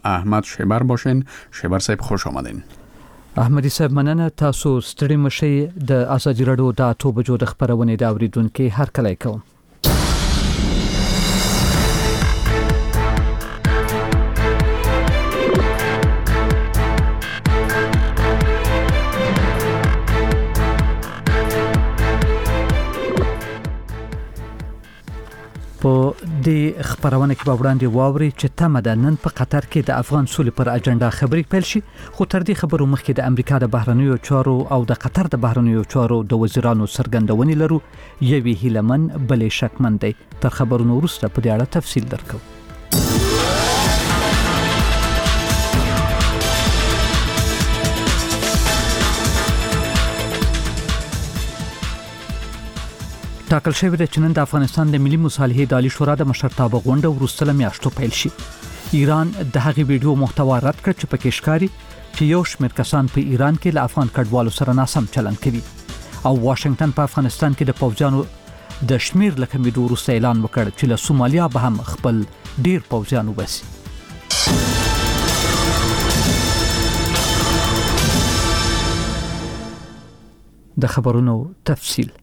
احمد شیبر باشین. شیبر صاحب خوش آمدین. احمدی صاحب مننه. تاسو ستړي مشي د ازادي رادیو د 8 بجو د خبرونه د اوریدونکو هر کله کوم. په دې خبرونه کې به وړاندې واوري چې تمه ده نن په قطر کې د افغان سولې پر اجنډا خبرې پیل شي، خو تر دې خبرو مخکې د امریکا د بهرنیو چارو او د قطر د بهرنیو چارو د وزیرانو څرګندونې لرو. یوې هیلمن بلې شکمن دی. تر خبرونو وروسته په دې اړه تفصیل درکو. ټاکل شوی دی چې نن د افغانستان د ملي مصالحې د عالی شورا د مشرتابه غونډه وروسته له میاشتو پیل شي. ایران د هغې ویډیو محتوا رد کړ چې پکې ښکاري چې یو شمېر کسان په ایران کې له افغان کډوالو سره ناسم چلند کوي، او واشنگټن په افغانستان کې د پوځیانو د شمېر له کمیدو وروسته اعلان وکړ چې له سومالیا به هم خپل ډیر پوځیان وباسي. د خبرونو تفصیل.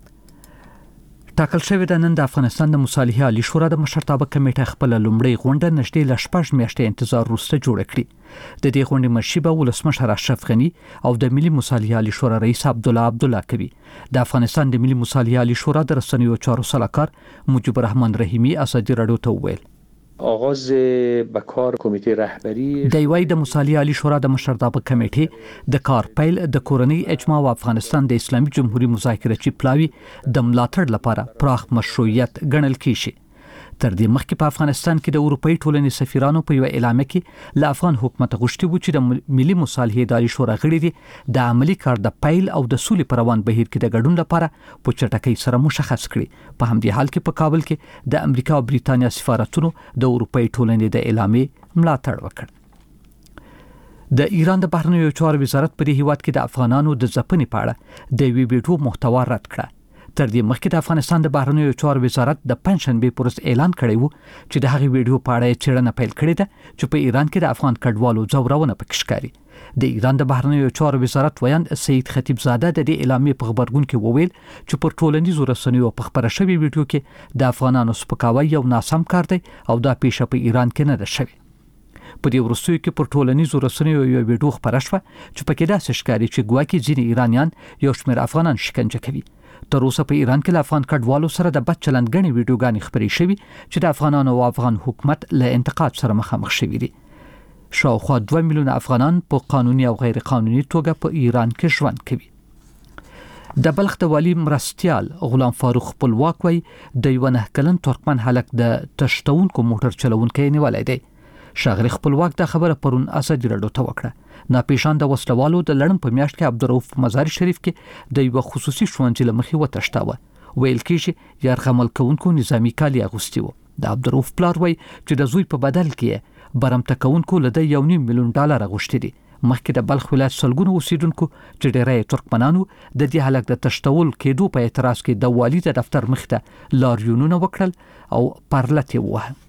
ټاکل شوی د نن د افغانستان د مصالحې عالی شورا د مشرتابه کمیټه خپل لومړی غونډه نږدې ل 6 میاشتې انتظار وروسته جوړه کړې. د دې غونډې مشري به ولسمشر اشرف غنی او د ملي مصالحې عالی شورا رئیس عبدالله کوي. د افغانستان د ملي مصالحې عالی شورا د رسنیو چارو سلاکار مجيب الرحمن رحیمی ازادي رادیو ته وویل آغاز به کار کمیته رهبری د یوای د مصالحې عالی شورا د مشرتابه کمیټې د کار پیل د کورنۍ اجماع او افغانستان د اسلامي جمهوریت مذاکره چې پلاوی د ملاتړ لپاره پراخ مشروعیت ګڼل کیږي. تر دې مخکې په افغانستان کې د اروپאי ټولنې سفیرانو په یو اعلامیه کې له افغان حکومت غوښتي و چې د ملي مصالحې د عالی شورا غړي دي د عملی کار د پیل او د سولې پر روان بهیر کې د ګډون لپاره په چټکۍ سره مشخص کړي. په همدې حال کې په کابل کې د امریکا او بریتانیا سفارتونو د اروپאי ټولنې د اعلامیې ملاتړ وکړ. د ایران د بهرنیو چارو وزارت په دې هیواد کې د افغانانو د ځپنې په اړه د وی ویډیو محتوا رد کړ. تر دې مخکې د افغانستان د بهرنیو چارو وزارت د پنځشنبه پر ورځ اعلان کړی و چې د هغې ویډیو په اړه څېړنه پیل کړې ده چې په ایران کې د افغان کډوالو ځورونه پکې ښکاري. د ایران د بهرنیو چارو وزارت ویاند سید خطیب زاده د دې اعلامیې په خبرګون کې وویل چې پر ټولنیزو رسنیو په خبره شوې ویډیو کې د افغانانو سپکاوی یو ناسم کار دی او دا پیښه په ایران کې نه ده شوې. په دې وروستیو کې پر ټولنیزو رسنیو یو ویډیو خبره شوه چې پکې داسې ښکاري چې ګواکې ځینې ایرانیان یو شمېر افغانان شکنجه کوي. تر اوسه په ایران کې له افغان کډوالو سره د بد چلند غني ویډیوګانې خبرې شوي چې د افغانانو او افغان حکومت له انتقاد سره مخامخ شوي دي. شاوخوا 2 میلیونه افغانان په قانوني او غیر قانوني توګه په ایران کې ژوند کوي. د بلخ د والی مرستیال غلام فاروق خپلواک وای د یو 9 کلن ترکمن هلک د تشتونکو موټر چلوونکی نیولای دی. شاغلی خپلواک دا خبره پرون ازادي رادیو ته وکړه. ناپېژان د وسلوالو د لړم په میاشت کې عبدالرؤف مزار شریف کې د یو خصوصي ښوونځي لمخې وتښتاوه. ویل کېږي یرغمل کوونکو نظامی کالي اغوستي وو. د عبدالرؤف پلار وای چې د زوی په بدل کې برمته کوونکو له $1.5 میلیون غوښتي دي. مخکې د بلخ ولایت سلګونو اوسیدونکو چې ډېری ترکمنانو د دې هلک د تشتول کېدو په اعتراض کې د والي د دفتر مخ ته لاریونونه وکړل او پرلت یې ووهه.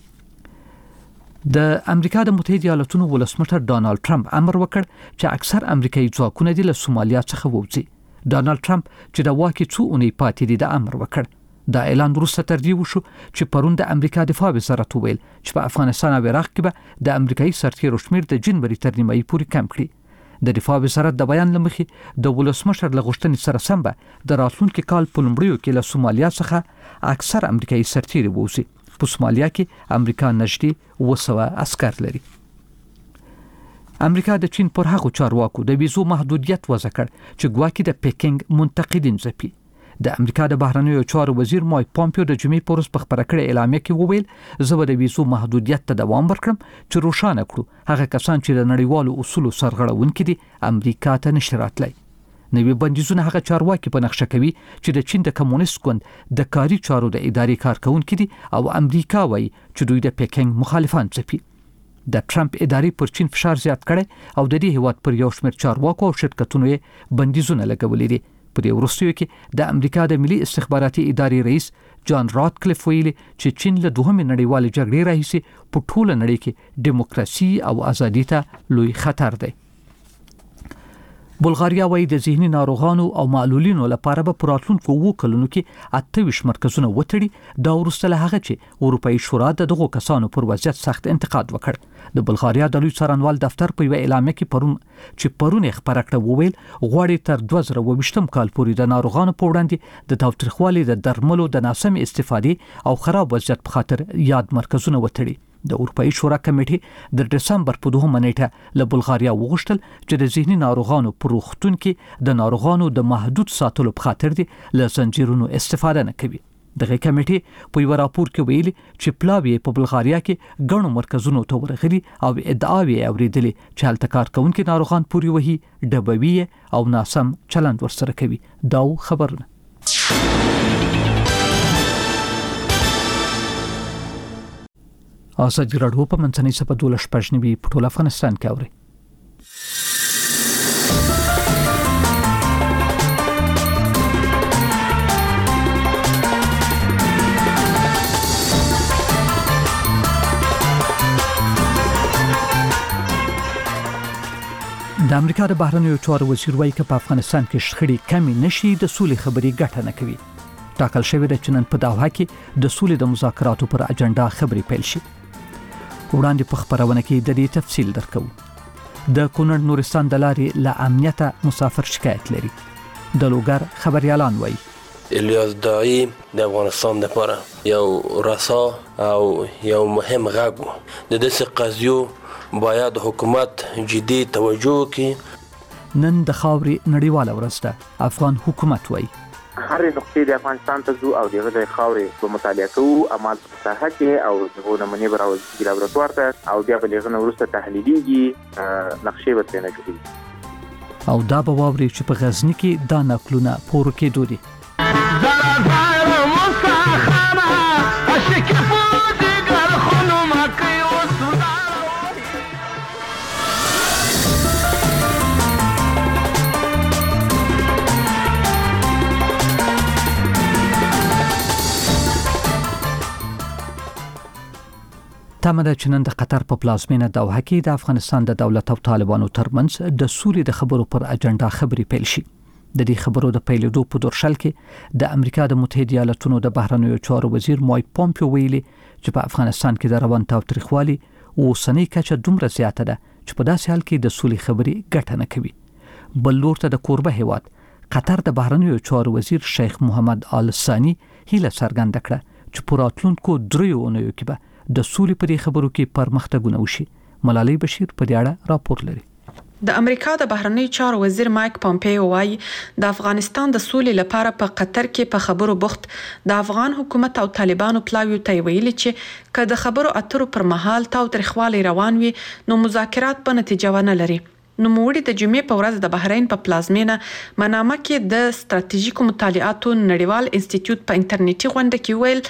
د امریکا د متحده ایالاتونو ولسمشر ډانلډ ټرمپ امر وکړ چې اکثر امریکایي ځواکونه د سومالیا څخه ووځي. ډانلډ ټرمپ چې د واکې څو اونۍ پاتې دي د امر وکړ. دا اعلان وروسته تر دې وشو چې پرون د امریکا دفاع وزارت وویل چې په افغانستان او عراق کې به د امریکایي سرتیرو شمېر د جنوري تر نیمایي پورې کم کړي. د دفاع وزارت د بیان لمخې د ولسمشر له غوښتنې سره سم به د راتلونکي کال په لومړیو کې له سومالیا څخه اکثر امریکایي سرتیري ووځي. په سومالیا کې امریکا نږدې 200 عسكر لري. امریکا د چین پر هغو چارواکو د ویزو محدودیت وضع کړ چې ګواکې د پیکینګ منتقدین ځپي. د امریکا د بهرنیو چارو وزیر مایک پامپیو د جمعې په ورځ په خبره کړې اعلامیه کې وویل زه به د ویزو محدودیت ته دوام ورکړم چې روښانه کړو هغه کسان چې د نړیوالو اصولو سرغړونکي دي امریکا ته نشي راتلی. نوې بندیزونه هغه چارواکي په نقشه کوي چې د چین د کمونیست ګوند د کاري چارو د ادارې کارکونکي دي او امریکا وایي چې دوی د پیکینګ مخالفان ځپي. د ټرمپ ادارې پر چین فشار زیات کړي او د دې هیواد پر یو شمېر چارواکو او شرکتونو یې بندیزونه لګولي دي. په دې وروستیو کې د امریکا د ملي استخباراتي ادارې رئیس جان راتکلیف ویلي چې چین له دوهمې نړیوالې جګړې راهیسې په ټوله نړۍ کې دیموکراسي او ازادي ته لوی خطر دی. بلغاریا وايي د ذهني ناروغانو او معلولینو لپاره به په راتلونکو 2 کلونو کې 28 مرکزونه وتړي. دا وروسته له هغه چې اروپایي شورا دغه کسانو پر وضعیت سخت انتقاد وکړ. د بلغاریا د لوی څارنوال دفتر په یو اعلامیه کې پرون خبره کړه وویل غواړي تر 2022م کال پورې د ناروغانو په وړاندې د تاوتریخوالي د درملو د ناسم استفادې او خراب وضعیت په خاطر یاد مرکزونه وتړي. د اروپایي شورا کمیټې د دسمبر په 2 نیټه له بلغاریا وغوښتل چې د ذهني ناروغانو پر روغتون کې د ناروغانو د محدود ساتلو په خاطر دي له زنجیرونو استفاده نه کوي. دغه کمیټې په یو راپور کې ویلي چې پلاوی په بلغاریا کې ګڼو مرکزونو ته ورغلي او ادعاوې اوریدلې چې هلته کار کوونکي ناروغان پوري وهي ډبوي او ناسم چلند ورسره کوي. دا خبرونه ازادي راډیو په منځنۍ صفحه 12 په ټول افغانستان کې اوري. د امریکا د بهرنیو چارو وزیر وايي چې په افغانستان کې شخړې کمی نشي د سولې خبرې ګټه نه کوي. ټاکل شوی د چنن په داوا کې د سولې د مذاکراتو پر اجنډا خبرې پیل شي. وړاندې په خبرونه کې د دې تفصیل درکو. د کونړ نورستان د لارې له امنیته مسافر شکایت لري. د لوګر خبريالان وایي الیاس دایی د افغانستان لپاره یو رسا او یو مهم غږ و. د دې قضیو باید حکومت جدي توجه وکړي. نن د خاورې نړیواله ورځ ده. افغان حکومت وایي هر نقطې د افغانستان ته ځو او دغه د خاورې په مطالعه کوو عمل په ساحه کې او دغه نمونې به راوځي لابراتوار ته او بیا به دغه وروسته تحلیلیږي نقشې به ترې جوړیږي او دا به واوري چې په غزني کې دا نقلونه پور کېدو دي. تمه ده چې نن د قطر په پلازمینه دوحه کې د افغانستان د دولت او طالبانو ترمنځ د سولې د خبرو پر اجنډا خبرې پیل شي. د دې خبرو د پیلېدو په دورشل کې د امریکا د متحده ایالاتونو د بهرنیو چارو وزیر مایک پومپیو ویلي چې په افغانستان کې د روان تاوتریخوالي اوسنۍ کچه دومره زیاته ده چې په داسې حال کې د سولې خبرې ګټه نه کوي. بل لور ته د کوربه هیواد قطر د بهرنیو چارو وزیر شیخ محمد آل ثانی هیله څرګنده کړه چې په راتلونکو 3 اونیو کې به د سولې په خبرو کې پرمختګونه وشي. ملالۍ بشیر په دې اړه راپور لري. د امریکا د بهرنیو چارو وزیر مایک پومپیو وايي د افغانستان د سولې لپاره په قطر کې په خبرو بوخت د افغان حکومت او طالبانو پلاوی ته ویلي چې که د خبرو اترو پر مهال تاوتریخوالی روان وي نو مذاکرات په نتیجه ونه لري. نو موړي د جمعې په ورځ د بحرین په پلازمینه منامه کې د ستراتیژیکو مطالعاتو نړیوال انسټیټیوټ په انټرنیټي غونډه کې ویل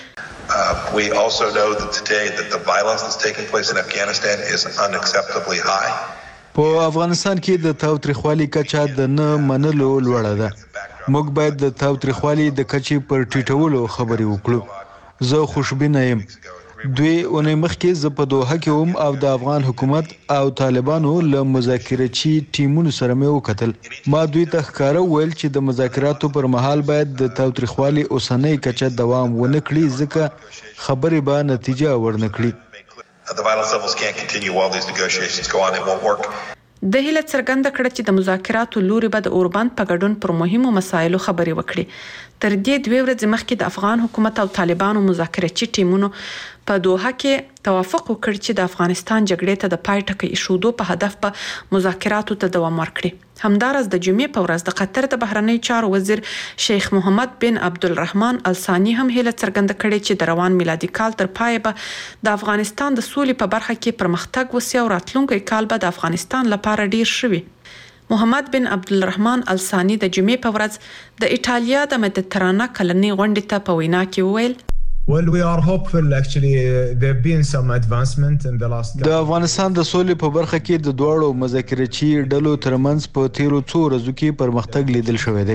We also know that today that the violence that's taking place in Afghanistan is unacceptably high. په افغانستان کې د تاوتریخوالي کچه د نه منلو لوړه ده. موږ باید د تاوتریخوالي د کچې پر ټیټولو خبرې وکړو. زه خوشبینه یم. 2 اونۍ مخکې زه په دوحه کې وم او د افغان حکومت او طالبانو له مذاکراتي ټیمونو سره مې وکتل. ما دوی ته ښکاره ویل چې د مذاکراتو پر مهال باید د تاوتریخوالي اوسنۍ کچه دوام ونه کړي ځکه خبرې به نتیجه ورنکړي. The violence levels can't continue while these negotiations go on. It won't work. د هیله څرګنده کړه چې د مذاکراتو لوري به د اوربند په ګډون پر مهمو مسایلو خبرې وکړي. تر دې 2 ورځې مخکې د افغان حکومت او طالبانو مذاکراتي ټیمونو په دوحه کې توافق وکړ چې د افغانستان جګړې ته د پای ټکی ایښودو په هدف په مذاکراتو ته دوام ورکړي. همدارس د جمعې په ورځ د قطر د بهرنی چارو وزیر شیخ محمد بن عبدالرحمن الثانی هم هیله څرګنده کړې چې د روان میلادي کال تر پای به د افغانستان د سولې په برخه کې پرمختګ وسي او راتلونکي کال به د افغانستان لپاره ډیر شوي. محمد بن عبدالرحمن الثانی د جمعې په ورځ د ایټالیا د مدیترانه کلنۍ غونډې ته په وینا کې وویل Well, we are hopeful actually there have been some advancement in the last د افغانستان د سولې په برخه کې د دوړو مذاکراتي ډلو ترمنځ په تیرو 2 ورځو کې پرمختګ لیدل شوی دی.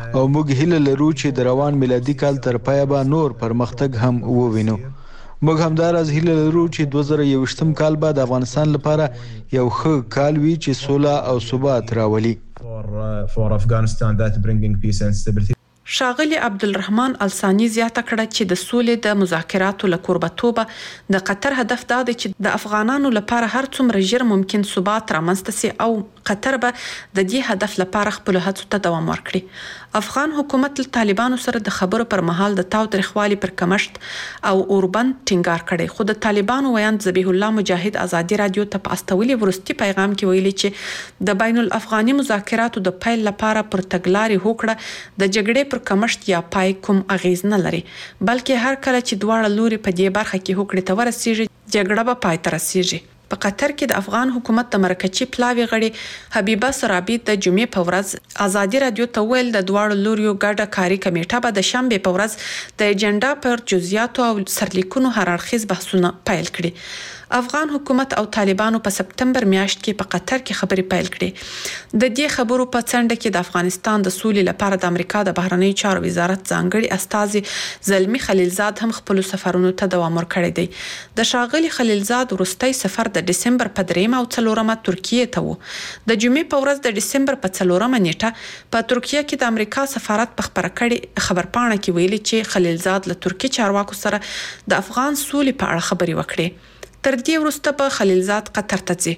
او موږ هیله لرو چې د روان میلادي کال تر پایه به نور پرمختګ هم ووینو. موږ همداراز هیله لرو چې 2021م کال به د افغانستان لپاره یو ښه کال وي چې سوله او ثبات راولي. For Afghanistan that bringing peace and stability. ښاغلي عبدالرحمن الثاني زیاته کړه چې د سولې د مذاکراتو له کوربتوبه د قطر هدف دا دی چې د افغانانو لپاره هر څومره ژر ممکن ثبات رامنځته سي او قطر به د دې هدف لپاره خپل هڅو ته دوام ورکړي. افغان حکومت له طالبانو سره د خبرو پر مهال د تاوتریخوالي پر کمښت او اوربند ټینګار کړي، خو د طالبانو ویاند ذبیح الله مجاهد ازادي رادیو ته په استولي ورستي پیغام کې ویلي چې د بین الافغاني مذاکراتو د پیل لپاره پر تګلارې هوکړه د جګړې پر کمښت یا پای کوم اغیز نه لري، بلکې هر کله چې دواړه لوري په دې برخه کې هوکړې ته ورسیږي جګړه به پای ته رسیږي. په قطر کې د افغان حکومت د مرکچی پلاوی غړي حبیبه سرابی د جمعې په ورځ ازادي رادیو ته ویل د دواړو لوریو ګډه کاری کمیټه به د شنبه په ورځ د ایجنډا پر جزئیاتو او سرلیکونو هر اړخیز بحثونه پیل کړي. افغان حکومت او طالبانو په سپتمبر میاشت کې په قطر کې خبرې پیل کړې. د دې خبرو په څنډه کې د افغانستان د سولې لپاره د امریکا د بهرنی چارو وزارت ځانګړي استازي زلمی خلیلزاد هم خپل سفرونو ته دوام ورکړی دی. د ښاغلي خلیلزاد وروستی سفر د ډسمبر په 3 او 4 ترکیه ته و. د جمعې په ورځ د ډسمبر په 4 نیټه په ترکیه کې د امریکا سفارت په خبر کړي خبرپاڼه کې ویلي چې خلیلزاد له ترکی چارواکو سره د افغان سولې په اړه خبرې وکړي. تر دې وروسته په خلیلزاد قطر ته ځي.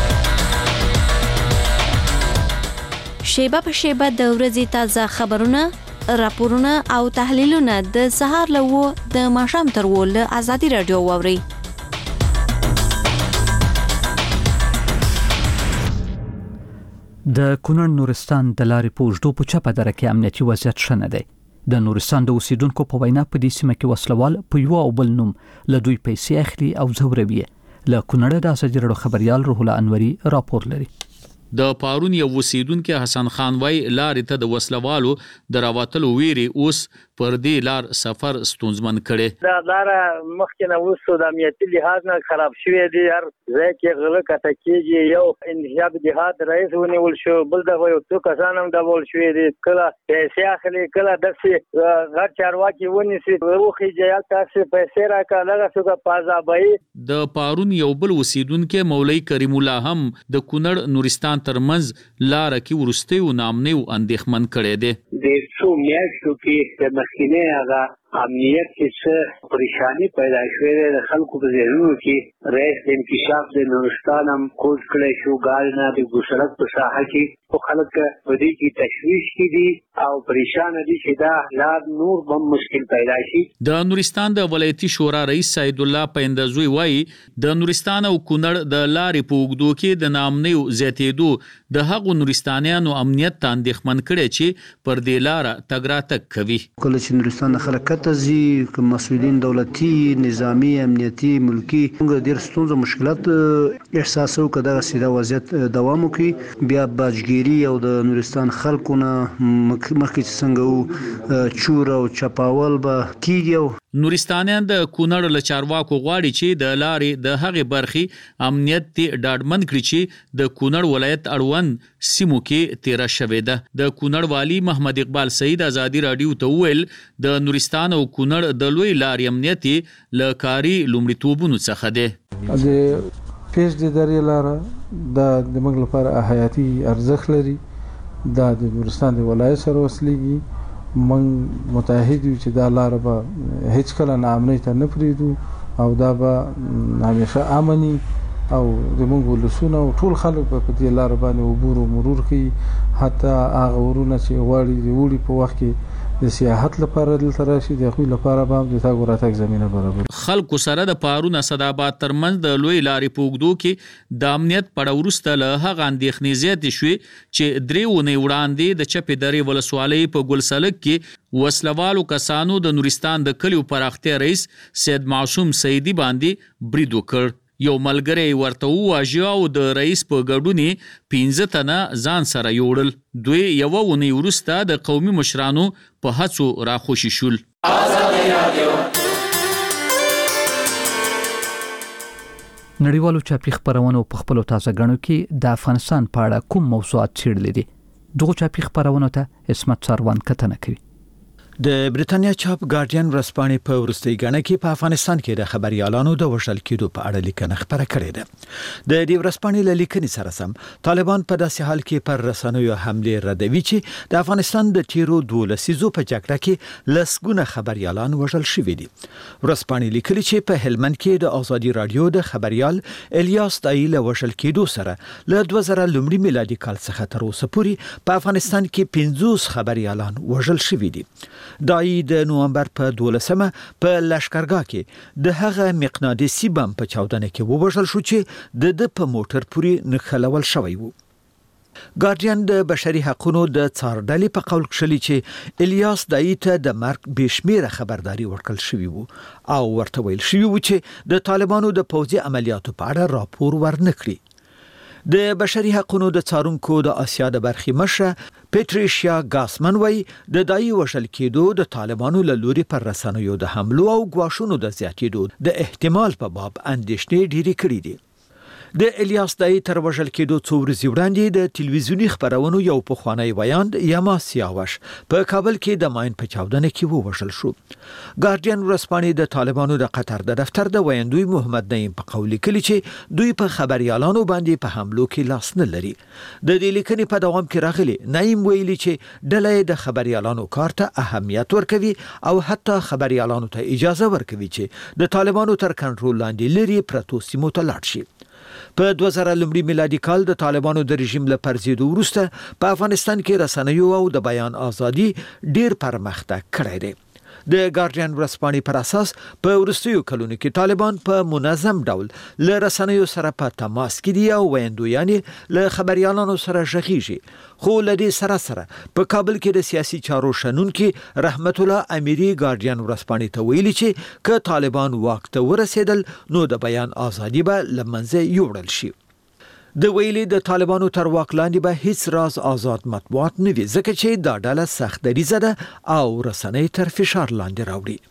شیبه په شیبه د ورځې تازه خبرونه، راپورونه او تحلیلونه د سهار له د ماښام تر له ازادي رادیو واوري. د کونړ نورستان د لارې په اوږدو په چپه دره کې امنیتي وضعیت ښه نه دی. د نورستان د اوسیدونکو په وینا په دې سیمه کې وسلوال په یو او بل نوم له دوی پیسې اخلي او ځوروي. له کونړ د ازادي رادیو خبريال روح الله انوري راپور لري. د پارون یو اوسیدونکو حسن خان وای لارې ته د وسلوالو د راوتلو ویري اوس پر دې لار سفر ستونزمن کړي. دا لار مخکې نه وسو د امنیتي لحاظ نه خراب شوې دي، هر ځای کې غلط کته کېږي. یو انتخاب جهاد رئیس ونیول شو، بل د یو څو کسان هم ډول شوې دي، کله پیسې اخلي کله داسې غټ چارواکي ونیسي وروخي جیال تاسو پیسې راکړه لږه څه پازابای. د پارون یو بل اوسیدونکو مولوی کریم الله هم د کونړ نورستان ترمنځ لار کې ورستي او نامنه او اندېښمن کړي دي. د څو میاشتو کې د مخکینه هغه امنیت چې پریشانی پیدا شوې ده خلکو په ذهنونو کې رئیس د انکشاف د نورستان هم کوز کړی شو، ګاډ نه د ګوسړک په ساحه کې خو خلک په دې کې تشویش کې دي او پریشان دي چې دا حالات نور هم مشکل پیدا شي. د نورستان د ولایتي شورا رئیس سید الله پیندزوی وایي د نورستان او کونړ د لارې په اوږدو کې د نامنیو زیاتېدو د هغو نورستانیانو امنیت ته اندېښمن کړي چې پر دې لار تګ راتګ کوي. کله چې نورستان د خلک تزي مسؤلین دولتي نظامی امنیتي ملکی موږ ډیر ستونزې مشکلات احساسو کده سیده وضعیت دوام کوي. بیا باجګيري او د نورستان خلکونه مخکې څنګه چور او چپاول به کیږي. نورستانیان د کونړ له چارواکو غواړي چې د لارې د هغې برخې امنیت ته ډاډمن کړي چې د کونړ ولایت اړوند سیمو کې تیرا شوې ده. د کونړ والی محمد اقبال سعید ازادي رادیو ته ویل د نورستان او کونړ د لوی لارې امنیت له کاری لومړیتوبونو څخه ده. د پیش د درې لار د موږ لپاره حیاتي ارزښت لري. د نورستان د ولایت سره وصلېږي. من متحد یو چې دا لار به هیڅ کله نامنۍ ته نه پریږدو او دا به همیشه امني او د موږ ولسونه او ټول خلک په دې لار باندې عبور او مرور کوي. حتی هغه ورونه چې غواړي د وړي په وخت کې د سیاحت لپاره دلته راشي د خو لپاره به د تاګ راتګ زمينه برابر. خلکو سره د پارون اسداباد ترمنځ د لوی لارې پوګدو کې د امنیت پړه ورسته له هغه اندېښنې زیاتې شوې چې درېونه وړاندې د چپې درې ولسوالۍ په ګلسلک کې وسلوالو کسانو د نورستان د کلیو پراختیا رئیس سید معصوم سیدی باندې برید وکړ. یو ملګری ورته وواژه او د رئیس په ګډون 15 تنه ځان سره یوړل. دوی یو ونی ورسته د قومي مشرانو په هڅو راخوشي شول. نړیوالو چاپی خبرونو په خپل تازه غنو کې د افغانستان په اړه کوم موضوعات چیرلې دي. دغه چاپی خبرونه ته اسمت سروان کتنه کوي. د بریتانیا چاپ ګارډین ورځپاڼې په وروستۍ ګڼه کې په افغانستان کې د خبريالانو د وژل کېدو په اړه لیکنه خپره کړې ده. د دې ورځپاڼې له لیکنې سره سم طالبان په داسې حال کې پر رسنیو حمله ردوي چې د افغانستان د تیرو 12 لسیزو په جګړه کې لسګونه خبريالان وژل شوي دي. ورځپاڼې لیکلي چې په هلمند کې د ازادي رادیو د خبريال الیاس دای له وژل کېدو سره له 2000 لومړي میلادي کال څخه تر اوسه پورې په افغانستان کې 50 خبريالان وژل شوي دي. دای د نوامبر په 12مه په لشکرګاه کې د هغه مقناطیسي بم په چاودنه کې ووژل شو چې د په موټر پورې نښلول شوی وو. ګارډین د بشري حقوقو د څارډلې په قول کښلي چې الیاس دای ته د مرګ بشمیره خبرداري ورکړل شوی وو او ورته ویل شوی وو چې د طالبانو د پوځي عملیاتو په اړه راپور ورنکړي. د بشري حقوقو د څارونکو د آسیا د برخې مشره پیټریشیا ګاسمن وای د دای وژل کېدو د طالبانو له لوري پر رسنیو د حملو او غواښونو د زیاتېدو د احتمال په باب اندېښنې ډېرې کړې دي. د الیاس دای تر وژل کېدو څو ورځې وړاندې د ټلویزیوني خبرونو یو پخوانی ویاند یما سیاوش په کابل کې د ماین په چاودنه کې ووژل شو. ګارډین ورځپاڼې د طالبانو د قطر د دفتر د ویاندوی محمد نعیم په قول لیکلي چې دوی په خبريالانو باندې په حملو کې لاس نه لري. د دې لیکنې په دوام کې راغلي نعیم ویلي چې ډله د خبريالانو کار ته اهمیت ورکوي او حتی خبريالانو ته اجازه ورکوي چې د طالبانو تر کنټرول لاندې لري پرتو سیمو ته لاړ شي. په 2000 لومړي میلادي کال د طالبانو د رژیم له پرځېدو وروسته په افغانستان کې رسنیو او د بیان ازادي ډیر پرمختګ کړی دی. د ګارډین ورځپاڼې پر اساس په وروستیو کلونو کې طالبان په منظم ډول له رسنیو سره په تماس کې دي او ویندویان له خبريالانو سره ژغېږي. خو له دې سره په کابل کې د سیاسي چارو شنونکي رحمت الله امیری ګارډین ورځپاڼې ته ویلي چې که طالبان واک ته ورسېدل نو د بیان ازادي به لمنځه یوړل شي. د ویلي د طالبانو تر واک لاندې به هیڅ راز آزاد مطبوعات نه وي ځکه چې دا ډله سخت دریځه ده او رسنۍ تر فشار لاندې راوړي.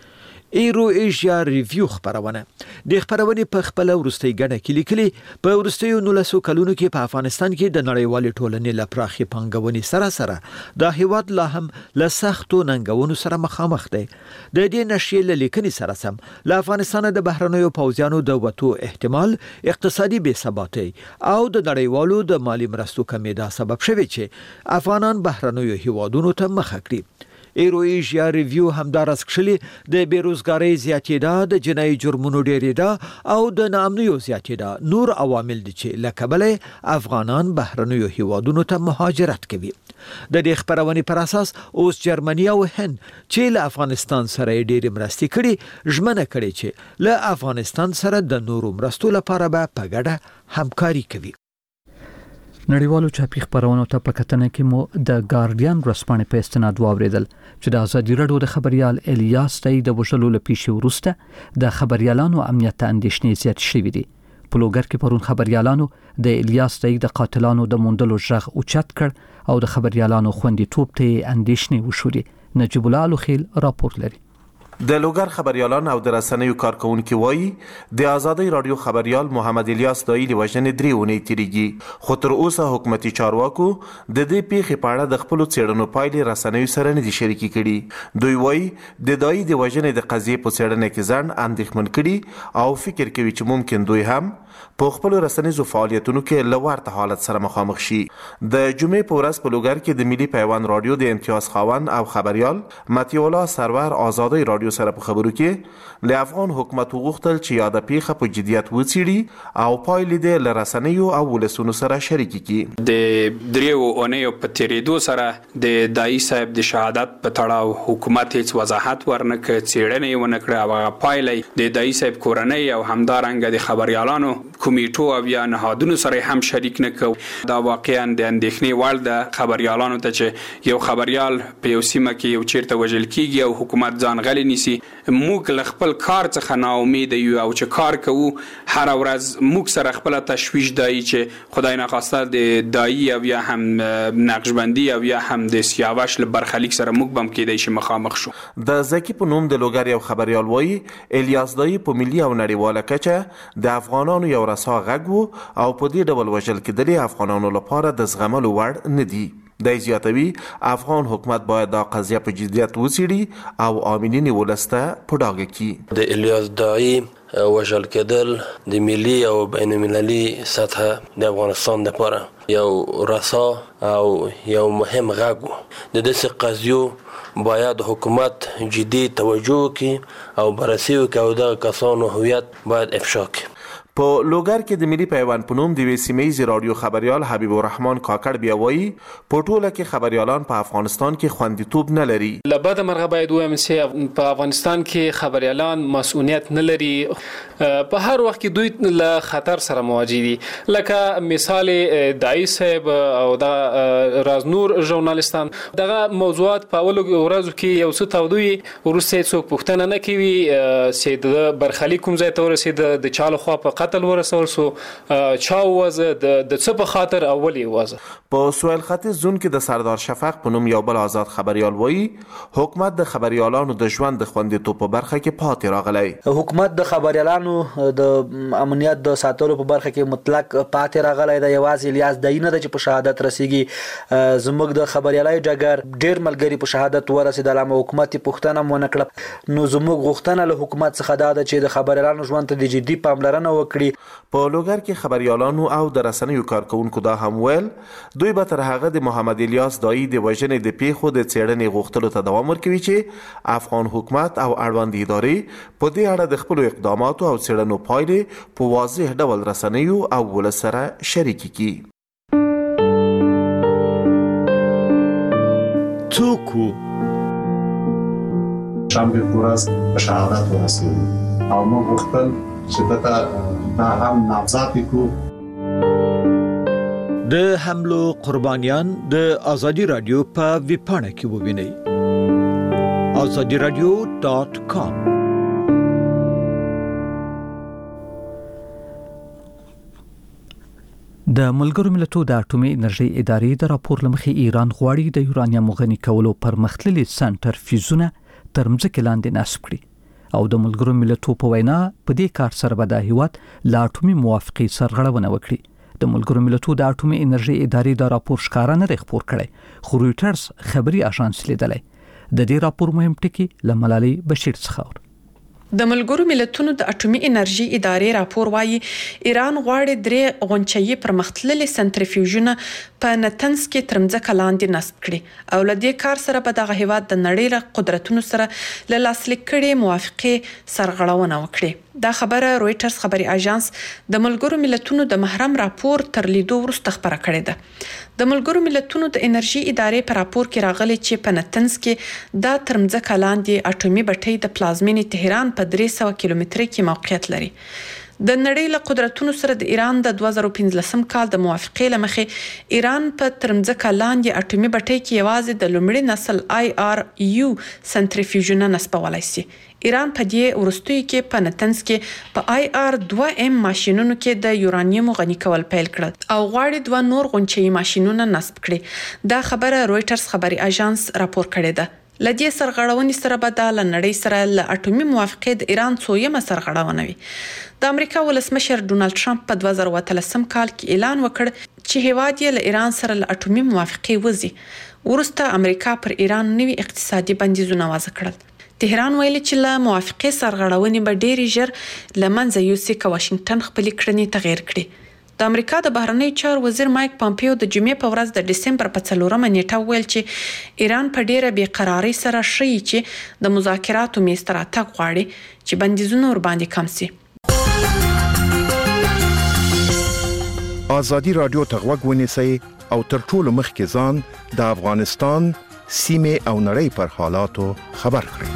ایرو ایشیا ریویو خبرونه د خبرونې په خپل ورستۍ ګڼه کې لیکلي په ورستیو 19 کلونو کې په افغانستان کې د نړیوال ټولنې لپاره پنګونې سره د هیواد لا هم له سختو ننګونو سره مخامخ دی. د دې نشي له لیکنې سره سم له افغانستان د بهرنیو پوځیانو د وټو احتمال اقتصادي بې ثباتي او د نړیوالو د مالی مرستو کمیدا سبب شوی چې افغانان بهرنیو هیوادونو ته مخ کړي. ایرو ایشیا ریویو همدارس کښلي د بیروزګارۍ زیاتېدا د جنایي جرمونو ډېرېدا او د ناامنیو زیاتېدا نور عوامل دي چې له کبله افغانان بهرنیو هیوادونو ته مهاجرت کوي. د دې خبرونې پر اساس اوس جرمني او هند چې له افغانستان سره ډېرې مرستې کړي ژمنه کړي چې له افغانستان سره د نورو مرستو لپاره به په ګډه همکاري کوي. نړیوالو چاپی خبرونو ته په کتنه کې مو د ګارډین ورځپاڼې په استناد واوریدل چې د ازادي راډیو د خبريال الیاس دای د وژلو لپاره وروسته د خبريالانو امنیت اندېښنې زیات شوې دي. په لوګر کې پرون خبريالانو د الیاس دای د قاتلانو د موندلو ژغ اوچت کړ او د خبريالانو خوندیتوب ته اندېښنې وشولې. نجیب الله الخیل راپور لري. د لوګر خبريالان او د رسنیو کارکونکو وایي د آزادۍ رادیو خبريال محمد الیاس دای د وژنې 3 اونۍ تیریږي خو تر اوسه حکومتي چارواکو د دې پیښې په اړه د خپل څېړنو پایلې رسنیو سره نه دي شریکې کړي. دوی وایي د دای د وژنې د قضیې په څېړنه کې ځان اندېښمن کړي او فکر کوي چې ممکن دوی هم په خپل رسنیزو فعالیتونو کې لوړ حالت سره مخامخ شي. د جمعې په ورځ په لوګر کې د ملي پیوند رادیو د امتیاز خاوند او خبريال متیولا سرور آزادۍ رادیو سره په خبرو کې له افغان حکومت وغوښتل چې یاده پیښه په جدیت وڅېړي او پایلې د لرسنیو او ولسونو سره شریک کړي. د دریو اونیو په تیریدو سره د دای صاحب د شهادت په تړاو حکومت هیڅ وضاحت ورنکړ، څېړنې ونکړه او پایلې د دای صاحب کورنۍ او همدارنګ د خبريالانو کمیټو او یا نهادونو سره هم شریک نکو. دا واقعا د اندېښنې وړ د خبريالانو ته چې یو خبريال په یو سیمه کې یو چیرته وژل کیږي او حکومت ځان غلي نیسي. موږ له خپل کار څخه ناامید یو او چې کار کوو هر ورځ موږ سره خپل تشویش دی چې خدای ناخواسته د دای او یا هم نقشبندي او یا هم د سیاوش له برخلیک سره موږ بم کېدای شي مخامخ شو. د زکی په نوم د لوګر یو خبريال وایي الیاس دای په ملي او نړیواله کچه د افغانانو یو رسا غږ وو او په دې ډول وژل کېدل افغانانو لپاره د زغملو وړ نه دي. د زیاتوي افغان حکومت باید دا قضیه په جدیت وڅېړي او عاملین ولسته په ډاګه کړي. د الیاس داعی وژل کېدل د ملي او بین المللي سطحه د افغانستان لپاره یو رسا او یو مهم غږ و. د داسې قضیو باید حکومت جدي توجه وکړي او بررسي وکړي او دغه کسانو هویت باید افشا کړي. په لوګر کې د ملي پیوند په نوم د یوې سیمه‌ایزې راډیو خبریال حبیب الرحمن کاکړ بیا وایي په ټوله کې خبریالان په افغانستان کې خوندیتوب نه لري. له بده مرغه باید ووایم چې په افغانستان کې خبریالان مسؤلیت نه لري. په هر وخت کې دوی له خطر سره مواجه دي. لکه مثال داعی صاحب او د رازنور ژورنالیستان دغه موضوعات په اولو ورځو کې یو څه تودوي وروسته څوک پوښتنه نه کوي چې د برخلیک کوم ځای ته ورسېد د چا لخوا په قتل ورسول سو چا وزه د څه په خاطر اولی وزه. په سویل ختیځ زون کې د سردار شفق په نوم یو بل آزاد خبریال وایي حکومت د خبریالانو د ژوند د خوندیتوب په برخه کې پاتې راغلی. حکومت د خبریالانو د امنیت د ساتلو په برخه کې مطلق پاتې راغلی دی. یوازې الیاس داعی نه چې په شهادت رسیږي، زموږ د خبریالۍ ډګر ډېر ملګري په شهادت ورسېدل، اما حکومت پوښتنه هم ونه کړه. نو زموږ غوښتنه له حکومت څخه دا ده چې د خبریالانو ژوند ته د جدي پاملرنه وکړي. په لوګر کې خبریالانو او د رسنیو کارکونکو دا هم ویل دوی به تر هغه د محمد الیاس داعی د وژنې د پیښو د څېړنې غوښتلو ته دوام ورکوي چې افغان حکومت او اړوند ادارې په دې اړه د خپلو اقداماتو او څېړنو پایلې په واضح ډول رسنیو او ولس سره شریکې کړي. څوک شنبه ورځ په شهادت ورسېدو او موږ غوښتل چې دا هم نامزد کړو. د حملو قربانیان د ازادي رادیو په ویبپاڼه کې ووینئ azadiradio.com. د ملګرو ملتونو د اټومي انرژي ادارې د راپور لمخې ایران غواړي د یورانیم غني کولو پرمختللي سنټر فیوزونه تر مځکې لاندې نصب کړي او د ملګرو ملتونو په وینا په دې کار سره به د هیواد لا اټومي موافقې سرغړونه وکړي. د ملګرو ملتونو د اټومي انرژي ادارې د راپور ښکارا نه خبر کړي، خو رويټرز خبري اژانس لیدلی. د دې راپور مهم ټکی له ملالۍ بشیر څخه د ملګرو ملتونو د اټومي انرژي ادارې راپور وايي ایران غواړي 3 غونچې پرمختللي سنټریفیوژونه په نتنز کې تر مځکه لاندې نصب کړي او له دې کار سره به دغه هیواد د نړۍ له قدرتونو سره له لاسلیک کړي موافقې سرغړونه وکړي. دا خبره رويټرز خبري اژانس د ملګرو ملتونو د محرم راپور تر لیدو وروسته خبره کړې ده. د ملګرو ملتونو د انرژي ادارې په راپور کې راغلي چې په نتنز کې دا تر مځکه لاندې اټومي بټۍ د پلازمینې تهران په 300 کیلومتره کې موقعیت لري. د نړۍ له قدرتونو سره د ایران د 2015 کال د موافقې لمخې ایران په ترمځکه لاندې اټومي بټۍ کې یوازې د لومړي نسل IRU سنټریفیوژونه نصبولای شي. ایران په دې ورستیو کې په نتنز کې په IR2M ماشينونو کې د یورانیم غني کول پیل کړل او غواړي 2 نور غونچې ماشينونه نصب کړي. دا خبره رويټرز خبري اژانس راپور کړې ده. لدې سرغړونې سره به د نړۍ سره له اټومي موافقې د ایران څویمه سرغړونه وي. د امریکا ولسمشر ډونالد ټرمپ په 2013 کال کې اعلان وکړ چې هیواد یې له ایران سره له اټومي موافقې وځي. ورسته امریکا پر ایران نوي اقتصادي بندیزونه وضع کړل. تهران ویلي چې له موافقې سرغړونې به ډېری ژر لمنځه یوسي که واشنگټن خپلې کړنې تغیر کړي. د امریکا د بهرنیو چارو وزیر مایک پامپیو د جمعې په ورځ د دسمبر په 4 نیټه ویل چې ایران په ډیره بې قراری سره شي چې د مذاکراتو میز ته راتګ غواړي چې بندیزونه ور باندې کم شي. ازادي رادیو ته غوږ ونیسئ او تر ټولو مخکې ځان د افغانستان سیمه او نړۍ پر حالاتو خبر کړئ.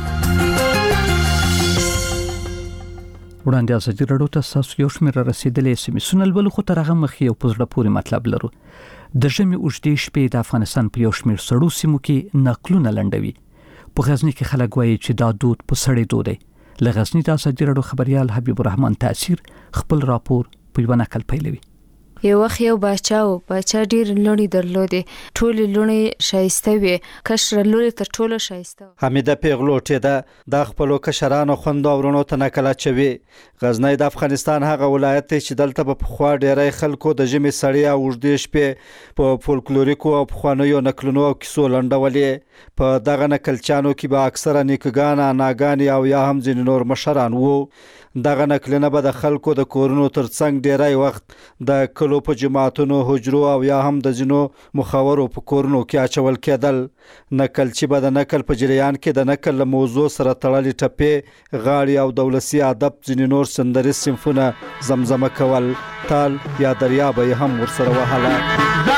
وړاندې ازادي رادیو ته تاسو یو شمېر رسیدلې سیمه ولې خو تر هغه مخې یو پزړه پورې مطلب لرو. د ژمي اوږدې شپې د افغانستان په یو شمېر سړو سیمو کې نقلونه لنډوي. په غزنی کې خلک وایي چې دا دود په سړې دود دی. له غزنی د ازادي رادیو خبريال حبیب الرحمن تاثیر خپل راپور په یو نقل پیلوي. یو وخت یو باچا ډیر لونی درلودې، ټول لونی شایسته وي، کشر لونی تر ټولو شایسته. حمیده پیغلوټې ده د خپلو کشرانو خوندو او ورونو ته نقل اچوي. غزنی د افغانستان هغه ولایت دی چې دلته په پخوا ډیری خلکو د ژمي سړې او اوږدې شپې په فولکلوریکو او پخوانیو نکلونو او کیسو لنډولې. په دغه نکلچانو کې به اکثره نیکګان، اناګانې او یا هم ځینې نور مشران وو. دغه نکلونه به د خلکو د کورونو ترڅنګ ډیری وخت د کلو په جماعتونو، حجرو او یا هم د ځینو مخورو په کورونو کې اچول کېدل. نکلچي به د نکل په جریان کې د نکل له موضوع سره تړلې ټپې، غاړې او د ولسي ادب ځینې نور سندري صنفونه زمزمه کول. تال یا دریا به یې هم ورسره وهله.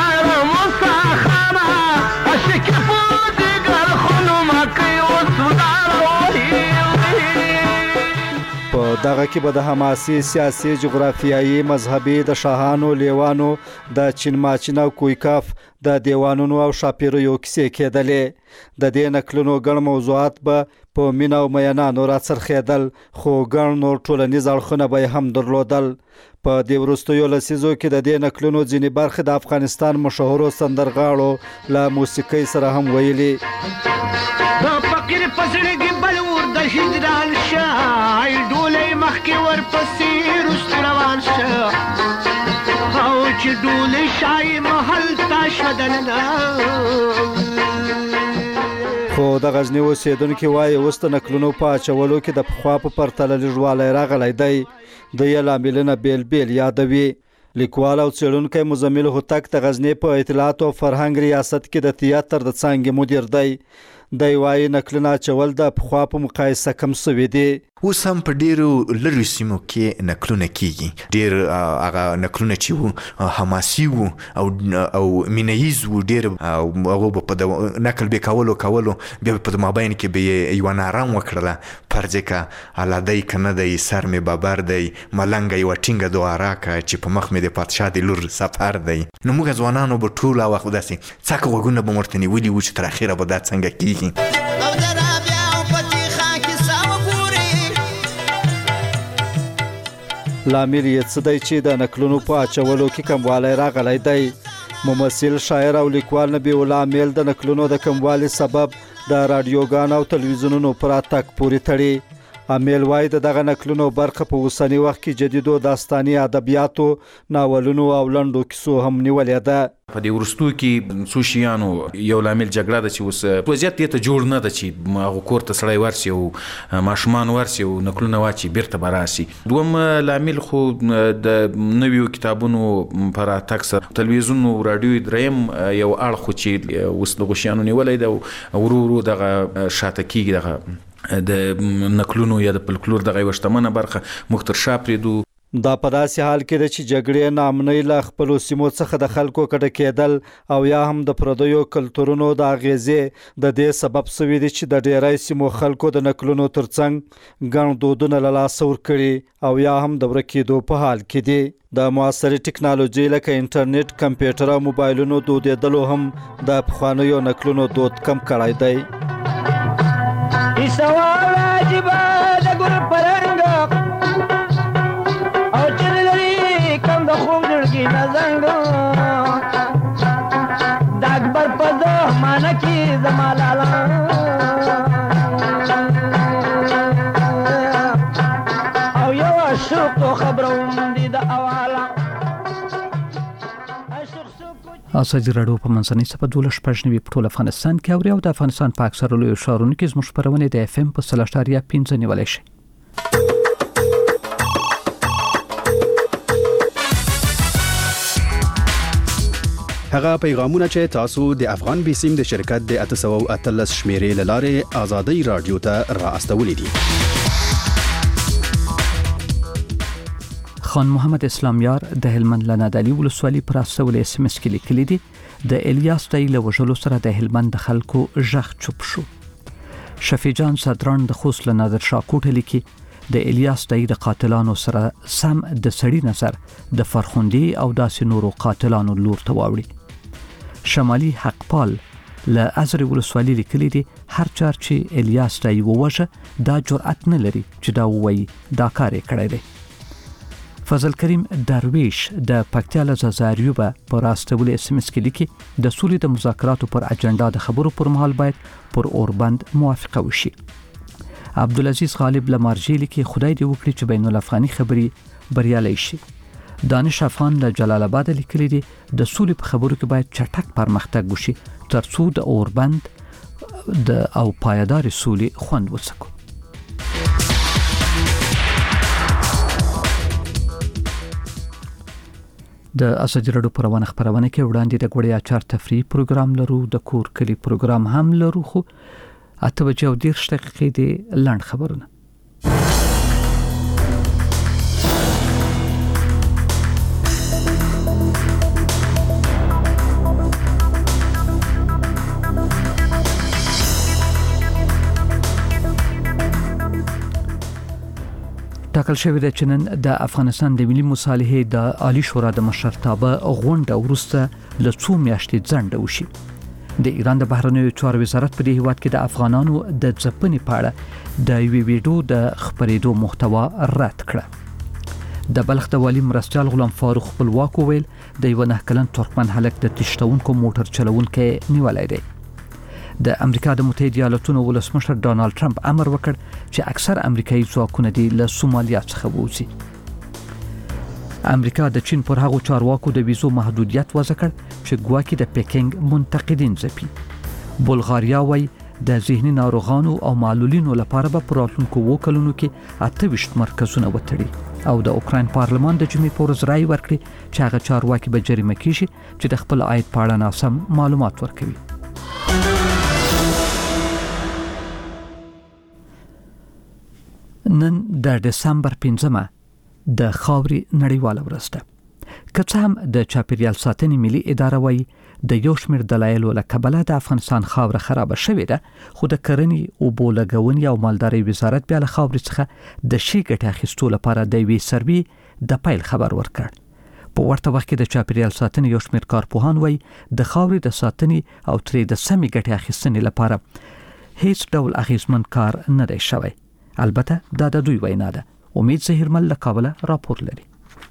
په دغه کې به د حماسي، سیاسي، جغرافیایي، مذهبي، د شاهانو، لیوانو، د چین ماچین او کویکاف د دیوانونو او شاپیریو کیسې کېدلې. د دې نکلونو ګڼ موضوعات به په مینه او میانانو راڅرخېدل، خو ګڼ نور ټولنیز اړخونه به هم درلودل. په دې وروستیو لسیزو کې د دې نکلونو ځینې برخې د افغانستان مشهورو سندرغاړو له موسیقۍ سره هم ویلي. د فقیر پسړګي بلور د هجران شای ډولې مخکې ورپسې رست روان شه، او چې ډولې شای محل تا شدننا. خو د غزنی اوسیدونکي وایي اوس د نکلونو په اچولو کې د پخوا په پرتله لږوالی راغلی دی. د یې لاملونه بیل بیل یادوي. لیکوال او څېړونکی مزمل هوتک د غزنی په اطلاعات او فرهنګ ریاست کې د تیاتر د څانګې مدیر دی. دی وایي نکلونه اچول د پخوا په مقایسه کم سوي دي. اوس هم په ډیرو لرې سیمو کې نکلونه کیږي. ډیر هغه نکلونه چې وو حماسي وو او مینهیز وو. ډیر هغه په نکل به کولو بیا په مابین کې به یو نارام وکړله، پرځکه الاده که نه دی، سر مې بابر دی، ملنګه یوه ټینګه دعا راکه چې په مخ مې د پادشاه د لور سفر دی. نو موږ ځوانانو به ټول وخت داسې څکه غوږونه به ورته نیولي وو چې تر اخره به دا څنګه کیږي. لامل یې څه دی چې د نکلونو په اچولو کې کموالی راغلی دی؟ ممثل، شاعر او لیکوال نبی الله امیل د نکلونو د کموالي سبب د رادیوګانو او تلویزیونونو پر اتک پورې تړي. امیل وایي د دغه نکلونو برخه په اوسني وخت کې جدیدو داستاني ادبیاتو، ناولونو او لنډو کیسو هم نیولې ده. په دې وروستو کې څو شیانو یو لامل جګړه ده چې اوس وضعیت دې ته جوړ نه ده چې هغه کور ته سړی ورسي او ماشومان ورسي او نکلونه واچي بیرته به راسي. دوم لامل خو د نویو کتابونو پر راتګ سره تلویزیون او راډیو دریم یو اړخ چې اوس دغه شیانو نیولی ده، ورو ورو دغه شاته کېږي. دغه د نکلونو یا د فولکلور دغه یوه شتمنه برخه موږ تر شا پرېږدو. دا په داسې حال کې ده چې جګړې، ناامنۍ له خپلو سیمو څخه د خلکو کډه کېدل او یا هم د پردیو کلتورونو د اغیزې د دې سبب سوي دي چې د ډیری سیمو خلکو د نکلونو ترڅنګ ګڼ دودونه له لاسه ورکړي او یا هم د ورکېدو په حال کې دي. د معاصرې ټکنالوژۍ لکه انټرنیټ، کمپیوټر او موبایلونو دودېدلو هم د پخوانیو نکلونو دود کم کړی دی. ازادي راډیو په منځنۍ صفحه 12 په ټول افغانستان کې اوري او د افغانستان په اکثره لویو ښارونو کې زموږ خبرونه د FM په 3.5 نیولای شي. هغه پیغامونه چې تاسو د افغان بیسیم د شرکت د 813 شمیرې لاره ازادي رادیو ته را استولې دي. خان محمد اسلامیار د هلمند لنادلی ولسوالۍ پر استول SMS کې لیکلي دي د الیاس دای له وژلو سره د هلمند د خلکو ژغ چوپ شو. شفیع جان صدران د خوست لنادر شاه کوټه لیکي د الیاس دای د قاتلانو سره سم د سړی نظر د فرخوندي او داسې نورو قاتلانو لور ته واوړي. شمالي حقپال له ازرې ولسوالۍ لیکلي دي هر چا چې الیاس دای ووژه دا جرأت نه لري چې دا وایي دا کار یې کړی دی. فضل کریم درویش د پکتیا له زاریوبه پر راستول اس ام اس کې لیکي د سولې د مذاکراتو پر اجنډا د خبرو پر مهال باید پر اوربند موافقه وشي. عبدالعزیز غالب لمارجی لیکي خدای دې وکړي چې بین الافغاني خبري بریالي شي. دانش افغان له جلال آباد لیکلي دي د سولې په خبرو کې باید چټک پرمختګ وشي ترڅو د اوربند د او پایدار سولې خوند وڅکو. د ازادي راډیو په روانه خبرونه کې وړاندې د غوړیا چار تفریح پروګرام لرو، د کور کلی پروګرام هم لرو، خو 8:10 دقیقې د لاند خبرونه. ټاکل شوی دی چې نن د افغانستان د ملي مصالحې د عالی شورا د مشرتابه غونډه وروسته له څو میاشتې ځنډ وشي. د ایران د بهرنیو چارو وزارت په دې هیواد کې د افغانانو د ځپنې په اړه د یوې ویډیو د خبرېدو محتوا رد کړه. د بلخ د والی مرستیال غلام فاروق خپلواک ویل د یو 9 کلن ترکمن هلک د تشتونکو موټر چلونکي نیولای دی. د امریکا د متحده ایالاتونو ولسمشر ډانلډ ټرمپ امر وکړ چې اکثر امریکایي ځواکونه له سومالیا څخه ووځي. امریکا د چین پر هغو چارواکو د ویزو محدودیت وضع کړ چې ګواکې د پیکینګ منتقدین ځپي. بلغاریا وايي د ذهني ناروغانو او معلولینو لپاره به په راتلونکو 2 کلونو کې 28 مرکزونه وتړي او د اوکراین پارلمان د جمعې په ورځ رائے ورکړي چې هغه چارواکي به جریمه کیږي چې د خپل عاید په اړه ناسم معلومات ورکوي. نن د دسمبر 15مه د خاوري نړیواله ورځ ده. که څه هم د چاپیریال ساتنې ملي اداره وايي د یو شمېر دلایلو له کبله د افغانستان خاوره خراب شوې ده، خو د کرنې او بولګونې او مالدارۍ وزارت بیا له خاورې څخه د شي ګټه اخیستو لپاره د وی سروي د پیل خبر ورکړ. په ورته وخت کې د چاپیریال ساتنې یو شمېر کارپوهان وايي د خاورې د ساتنې او ترې د سمې ګټې اخیستنې لپاره هیڅ ډول اغیزمن کار نه دی شوی. البته دا د دوی وینا ده. امید زهیرمل له کابل راپور لري.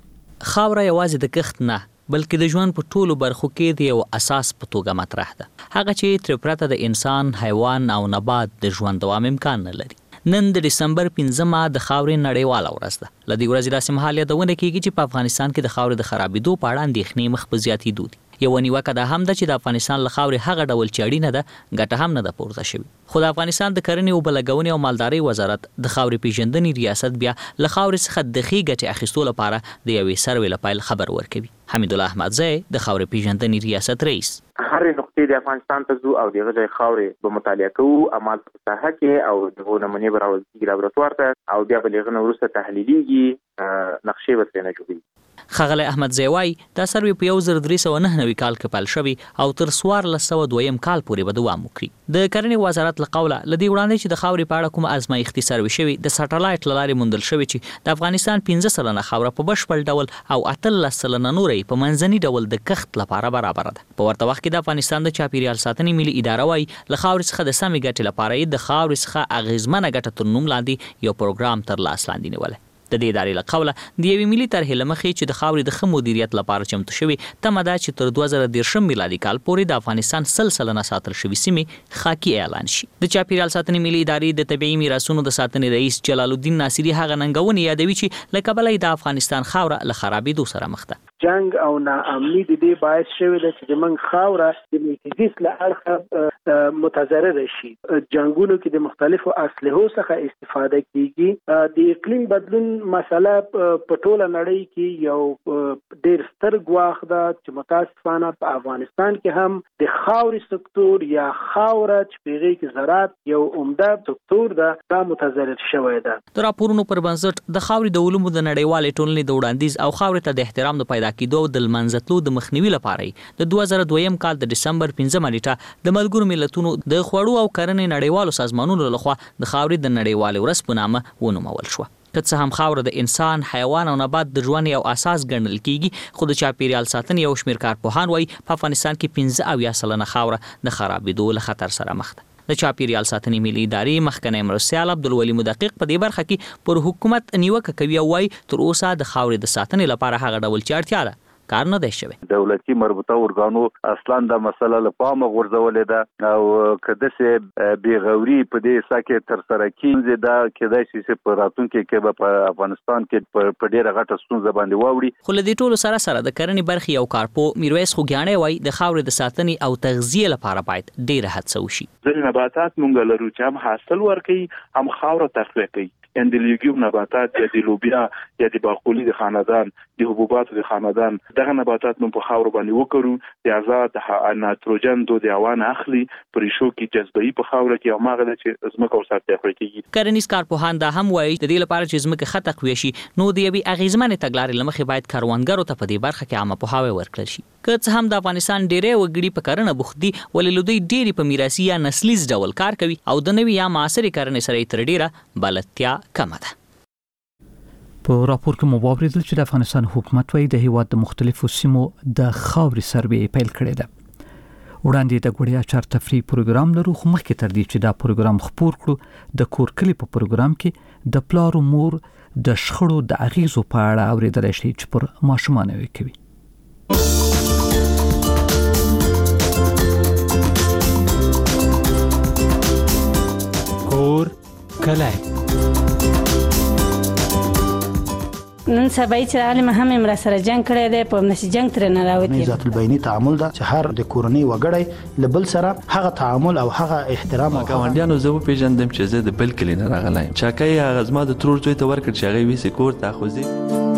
خاوره یوازې د کښت نه بلکې د ژوند په ټولو برخو کې د یو اساس په توګه مطرح ده، هغه چې تر پرته د انسان، حیوان او نبات د ژوند دوام امکان نه لري. نن د دسمبر 15مه د خاورې نړیواله ورځ ده. له دې ورځې داسې مهال یادونه کیږي چې په افغانستان کې د خاورې د خرابېدو په اړه اندېښنې مخ په زیاتېدو دي. یو نیوکه دا هم ده چې د افغانستان له خاورې هغه ډول چې اړینه ده ګټه هم نه ده پورته شوې. خو د افغانستان د کرنې او بلګونې او مالدارۍ وزارت د خاورې پیژندنې ریاست بیا له خاورې څخه د ښې ګټې اخیستو لپاره د یوې سروې له پیل خبر ورکوي. حمیدالله احمدزی د خاورې پیژندنې ریاست رئیس: هر نقطې د افغانستان ته ځو او دغه ځای خاورې به مطالعه کوو، اعمال په ساحه کې او دغه نمونې به راوړل کېږي لابراتوار ته او بیا به له هغه نه وروسته تحلیلیږي، نقشې به ترېنه جوړېږي. ښاغلی احمدزی وایي دا سروې په 1399 کال کې پیل شوی او تر 1402 کال پورې به دوام وکړي. د کرنې وزارت له قوله له دې وړاندې چې د خاورې په اړه کوم ازمایښتي سروې شوي د سټلایټ له لارې موندل شوي چې د افغانستان 15% خاوره په بشپړ ډول او 18% نورې په منځني ډول د کښت لپاره برابر ده. په ورته وخت کې د افغانستان د چاپیریال ساتنې ملي اداره وایي له خاورې څخه د سمې ګټې لپاره یې د خاورې څخه اغیزمنه ګټه تر نوم لاندې یو پروګرام تر لاس لاندې نیولی. د دې ادارې له قوله د یوې ملي طرحې له مخې چې د خاورې د ښه مدیریت لپاره چمتو شوي تمه ده چې تر 2013 میلادي کال پورې د افغانستان 100% ساتل شوي سیمې خاکي اعلان شي. د چاپیریال ساتنې ملي ادارې د طبیعي میراثونو د ساتنې رئیس جلال الدین ناصري هغه ننګونې یادوي چې له کبله د افغانستان خاوره له خرابېدو سره مخ ده. جنگ او ناامني د دې باعث شوی دی چې زموږ خاوره د میتیزیس له اړخه متضرره شي. جنگونو کې د مختلفو اسلحو څخه استفاده کیږي. د اقلیم بدلون مسله په ټوله نړۍ کې یو ډېر ستر ګواښ ده چې متاسفانه په افغانستان کې هم د خاورې سکتور یا خاوره چې په هغې کې زراعت یو عمده سکتور ده دا متضرر شوی ده. د راپورونو پر بنسټ د خاورې د علومو د نړیوالې ټولنې د وړاندیز او خاورې ته د احترام د پیدا کېدو د لمنځه تلو د مخنیوي لپاره د 2002 کال د دسمبر 15مه نیټه د ملګرو ملتونو د خوړو او کرنې نړیوالو سازمانونو لخوا د خاورې د نړیوالې ورځ په نامه ونومول شوه. که څه هم خاوره د انسان، حیوان او نبات د ژوند یو اساس ګڼل کیږي، خو د چاپیریال ساتنې یو شمېر کارپوهان وایي په افغانستان کې 15% خاوره د خرابېدو له خطر سره مخ ده. د چاپیریال ساتنې ملي ادارې مخکنی مرستیال عبدالولي مدقق په دې برخه کې پر حکومت نیوکه کوي او وايي تر اوسه د خاورې د ساتنې لپاره هغه ډول چې اړتیا ده کار نه دی شوی. دولتي مربوطه ارګانو اصلا د مسله له پامه غورځولې ده او کده سه بیغوري په دې سکه تر سره کیږي دا کېدای شي په راتلونکي کې په افغانستان کې په ډیره غټه ستونزه باندې واوړي. خو له دې ټولو سره د کرنې برخې یو کارپو میرویس خوګیاڼی وایي د خاورې د ساتنې او تغذیې لپاره باید ډیره هڅه وشي. ځینې نباتات مونږ لرو چې هم حاصل ورکوي هم خاوره تقویه کوي. د لیګیوم نباتات یا د لوبیا یا د باقلي د خاندان د حبوباتو د خاندان دغه نباتات مونږ په خاور باندې وکړو د آزاد نایتروجن د هوا نه اخلي پرېښو کې جذبي په خاور کې او ماغه چې زمکه ورسره کېږي. کرنیز کارپوهان دا هم وایي د دې لپاره چې زمکه خطه تقویه شي نو د یوې اغیزمنې تګلارې لمخې باید کاروانګرو ته په دې برخه کې عامه پوهاوی ورکړل شي. که څه هم د افغانستان ډېری وګړي په کرنه بوخت دي ولې له دوی ډېری په میراثي یا نسلیز ډول کار کوي او د نوي یا معاصرې کرنې سره یې تر ډېره بلدتیا کمه ده. په راپور کې مو واوریدل چې د افغانستان حکومت وايي د هیواد د مختلفو سیمو د خاورې سروې پیل کړی ده. وړاندې د غوړیا چار تفریح پروګرام لرو خو مخکې تر دې چې دا پروګرام خپور کړو د کور کلی په پروګرام کې د پلار مور د شخړو د اغیزو په اړه اوریدل شي چې پر ماشومان وی کوي. کور کلی نن سبا چې عالم هم امر سره جنگ کړی دی په نشي جنگ تر نه راوتی. ذات البینی تعامل دا چې هر د کورنۍ وګړی لبل سره هغه تعامل او هغه احترام او ګاونډیانو زه پیژندم چې زه د بل کلی نه راغلایم. چاکای هغه زما د ترور زوی ته ورکړ چې هغه ویسي کور ته خوځي.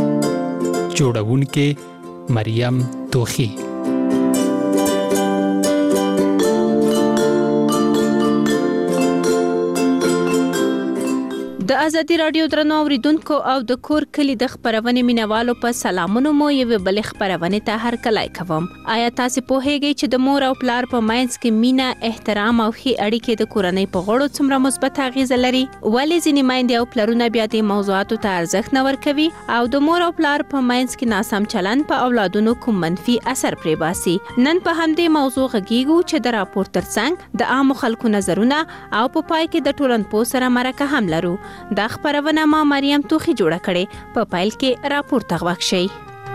جوړونکې مریم توخی. د ازادي رادیو درنو اوریدونکو او د کور کلی د خبرونې مینوالو په سلامونو مو یو بل خبرونه ته هر کله کوم. آیا تاسو په هیګي چې د مور او پلار په ماینس کې مینا احترام او ښه اړیکې د کورنۍ په غړو څومره مثبت اغیز لري؟ ولې ځینې مایندې او پلرونه بیا د موضوعاتو ته ارزښت نه ورکوي او د مور او پلار په ماینس کې ناسم چلند په اولادونو کوم منفي اثر پرې باسي؟ نن په همدې موضوع غږیږو چې د راپور ترڅنګ د عام خلکو نظرونه او په پای کې د ټولنپوه سره مرکه هم لرو. دا خبرونه ما مریم توخی جوړه کړې په پایل کې راپور تغوښ شي.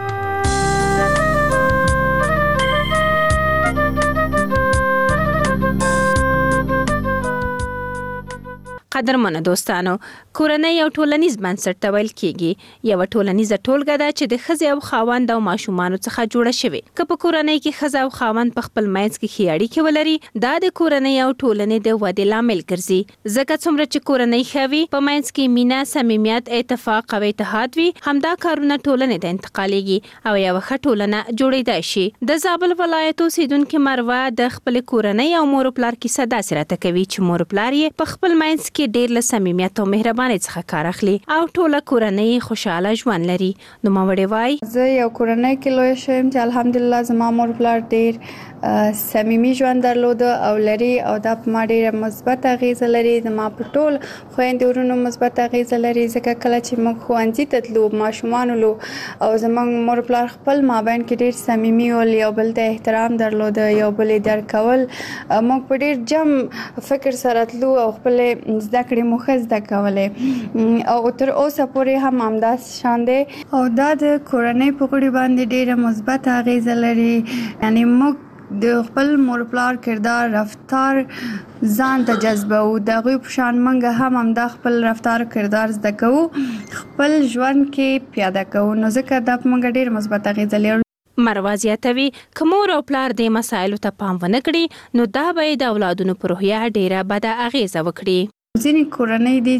قدرمنو دوستانو، کورنۍ یو ټولنیز بنسټ ته ویل کېږي. یو ټولنیزه ټولګه ده چې د ښځې او خاوند او ماشومانو څخه جوړه شوې. که په کورنۍ کې ښځه او خاوند په خپل منځ کې ښې اړیکې ولري، دا د کورنۍ او ټولنې د ودې لامل ګرځي. ځکه څومره چې کورنۍ ښه وي، په منځ کې مینه، صمیمیت، اتفاق او اتحاد وي، همدا کارونه ټولنې ته انتقالیږي او یوه ښه ټولنه جوړېدای شي. د زابل ولایت اوسېدونکې مروه د خپلې کورنۍ او مور پلار کیسه داسې راته کوي چې مور پلار یې په خپل منځ کې ډېر له صمیمیت او مهربانۍ څخه کار اخلي او ټوله کورنۍ خوشاله ژوند لري. نو ماوړې وای زه یو کورنۍ کې لوی شوم چې الحمدلله زما مور پلار ډېر صمیمي ژوند درلود او لري او دا په ما ډېره مثبت اغیزه لري. زما په ټول خویندې ورونو مثبت اغیزه لري ځکه کله چې موږ ښوونځي ته تلو ماشومان ولو او زموږ مور پلار خپل مابین کې ډېر صمیمي ول، یو بل ته احترام درلود، یو بل یې درک کول. موږ په ډېر جم فکر سره تلو او خپل زده کړې مو ښه زده کولې او تر اوسه پورې هم همداسې شان دی او دا د کورنۍ په غړي باندې ډېره مثبت اغیزه لري. یعنی موږ د خپل مور پلار کردار رفتار ځان ته جذبو، د هغوی په شان موږ هم همدا خپل رفتار کردار زده کوو، خپل ژوند کې پیاده کوو. نو ځکه دا په موږ ډېر مثبت اغیزه لري. مروه زیاتوي که مور او پلار د مسایلو ته پام ونه کړي نو دا به د اولادونو پر روحیه ډېره بده اغیزه وکړي. ځینې کورنۍ دي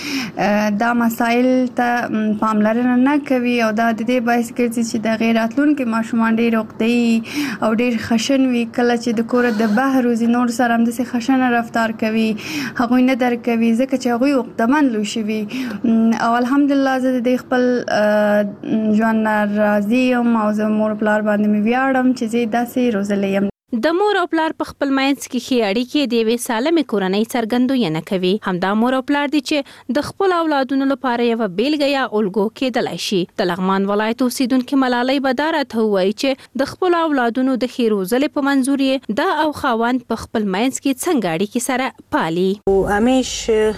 چې دا مسایل ته پاملرنه نه کوي او دا د دې باعث ګرځي چې د غیر راتلونکي ماشومان ډېر عقده‌ای او ډېر خشن وي. کله چې د کوره د بهر وځي نور سره همداسې خشنه رفتار کوي، هغوی نه درک کوي ځکه چې هغوی عقده‌مند لوی شوي. او الحمدلله زه د دې خپل ژوند نه راضي یم او زه مور پلار باندې مې ویاړم چې زه داسې روزلی یم. د مور او پلار په خپل منځ کې ښې اړیکې د یوې سالمې کورنۍ څرګندونه کوي. همدا مور او پلار دي چې د خپل اولادونو لپاره یوه بیلګه یا الګو کېدلی شي. د لغمان ولایت اوسیدونکې ملالۍ به دا راته ووایي چې د خپلو اولادونو د ښې روزلې په منظور یې دا او خاوند په خپل منځ کې څنګه اړیکې سره پالي. همیش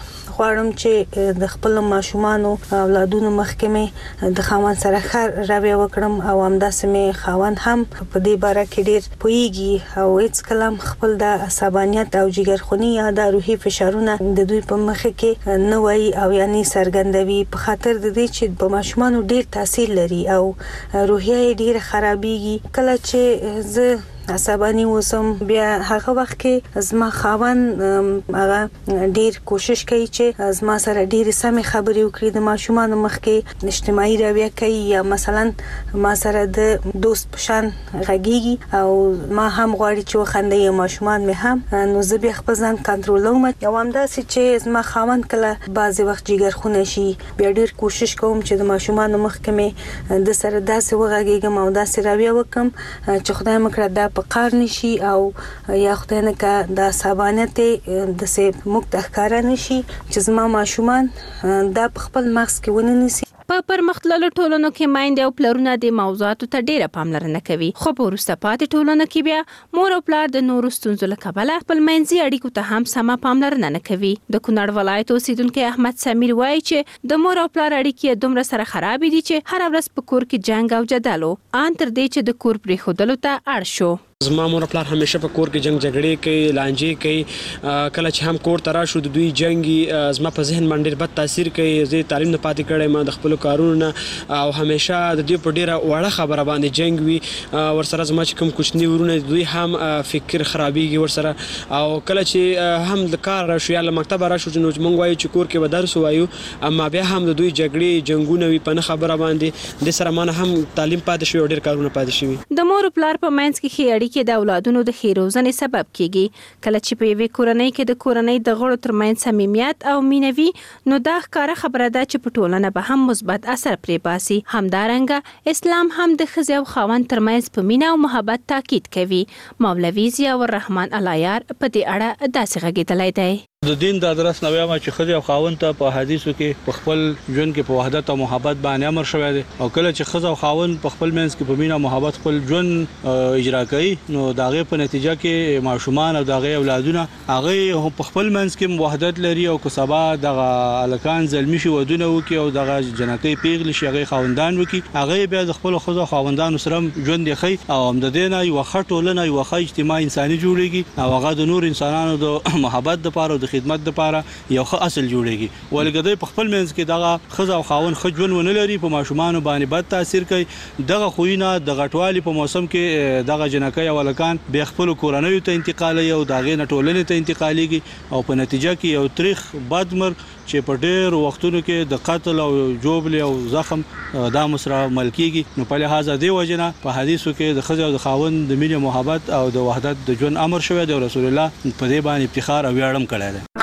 غواړم چې د خپل ماشومانو اولادونو مخکې مې د خاوند سره ښه رویه وکړم او همداسې مې خاوند هم په دې باره کې ډېر پوهیږي او هیڅ کلام خپل د عصبانیت او جګرخوني یا د روحي فشارونه د دوی په مخ کې نه وایي او یعنی څرګندوي، په خاطر د دې چې په ماشومانو ډېر تاثیر لري او روحیه یې ډېر خرابېږي. کله چې زه عصبانی وسم بیا هغه وخت کې زما خاوند هغه ډیر کوشش کوي چې زما سره ډیر سمې خبرې وکړي، د ماشومانو مخ کې اجتماعي رویه کوي یا مثلا ما سره د دوست په شان غږیږي او ما هم غواړي چې وخندي ماشومان مې هم، نو زه بیا خپل ځان کنټرولوم. یو همداسې چې زما خاوند کله بعضې وخت جګرخونه شي بیا ډیر کوشش کوم چې د ماشومانو مخ کې مې د سره داسې وغږیږم او داسې رویه وکړم چې خدای مې کړه دا په قار نشي او یا خدای نه که د عصبانیت داسې موږ ته ښکاره نشي چې زما ماشومان دا په خپل مغز کې ونه نیسي. په پرمختللو ټولنو کې میندې او پلرونه د موضوعاتو ته ډیره پاملرنه کوي، خو په وروسته پاتې ټولنو کې بیا مور او پلار د نورو ستونزو له کبله خپل منځي اړیکو ته هم سمه پاملرنه نه کوي. د کونړ ولایت اوسیدونکی احمد سمیر وایي چې د مور او پلار اړیکې دومره سره خراب دي چې هر ورځ په کور کې جنگ او جدل ان تر دې چې د کور پرېښودلو ته اړ شو. زما مور پلار همیشه په کور کې جنگ جګړې کوي، لانجې کوي. کله چې هم کور ته راشو د دوی جنگي زما په ذهن باندې ډېر بد تاثیر کوي. زه تعلیم نه پاتې کړی ما د خپل کارونو نه او همیشه د دوی په ډیره وړه خبره باندې جنگ وي. ورسره زما چې کوم کوچني ورونه دوی هم فکر خرابېږي ورسره. او کله چې هم د کار راشو یا له مکتب راشو نو موږ وایو چې کور کې به درس وایو، اما بیا هم د دوی جګړې جنگونه وي په نه خبره باندې د سره مانه هم تعلیم پاتې شوی او ډېر کارونه پاتې شوي. د مور پلار په منځ کې ښې کې د اولادونو د ښې روزنې سبب کیږي. کله چې په یوې کورنۍ کې د کورنۍ د غړو ترمنځ صمیمیت او مینه وي نو دا ښکاره خبره ده چې په ټولنه به هم مثبت اثر پرې باسي. همدارنګه اسلام هم د ښځې او خاوند ترمنځ په مینه او محبت تاکید کوي. مولوي ضیاء الرحمن العیار په دې اړه داسې غږېدلی دی. د دین د ادرس نو وایم چې ښځې او خاوند ته په حدیثو کې په خپل ژوند کې په وحدت او محبت باندې امر شوی دی او کله چې ښځه او خاوند په خپل منځ کې په مینه او محبت خپل ژوند اجرا کوي نو د هغې په نتیجه کې ماشومان او د هغې اولادونه هغې په خپل منځ کې وحدت لري او که سبا دغه هلکان زلمي شي ودونه وکړي او دغه جنکۍ پیغلې شي هغې خاوندان وکړي هغې بیا د خپلو ښځو او خاوندانو سره ژوند یې ښیي او هم د دې نه یوه ښه ټولنه یوه ښه اجتماع انساني جوړېږي او هغه د نور انسانانو د محبت دپاره او د خدمت دپاره یو ښه اصل جوړېږي. ولې که دوی په خپل منځ کې دغه ښځه او خاوند ښه ژوند ونه لري په ماشومانو باندې بد تاثیر کوي. دغه خویونه د غټوالي په موسم کې دغه جنکۍ او هلکان بیا خپلو کورنیو ته انتقالوي او د هغې نه ټولنې ته انتقالېږي او په نتیجه کې یو تریخ بد مرګ چې په ډېرو وختونو کې د قتل او جوبلې او زخم دا سره مل کېږي. نو په لحاظه دې وجې نه په حدیثو کې د ښځې او د خاوند د مینې محبت او د وحدت د ژوند امر شوی دی او رسول الله په دې باندې افتخار او ویاړ هم کړی دی.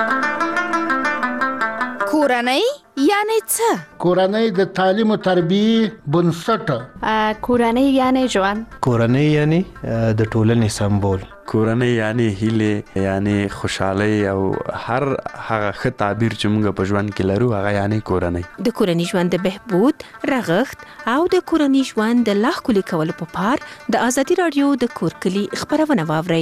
کورنۍ یعنی څه؟ کورنۍ د تعلیم او تربیې بنسټ. کورنۍ یعنی ژوند. کورنۍ یعنی د ټولنې سمبول. کورنۍ یعنی هیله یعنی خوشحالي او هر هغه ښه تعبیر چې موږ په ژوند کې لرو هغه یعنی کورنۍ. د کورنۍ ژوند د بهبود، رغښت او د کورنۍ ژوند د لا ښکلي کولو په پار د ازادي راډیو د کور کلي خپرونه واورئ.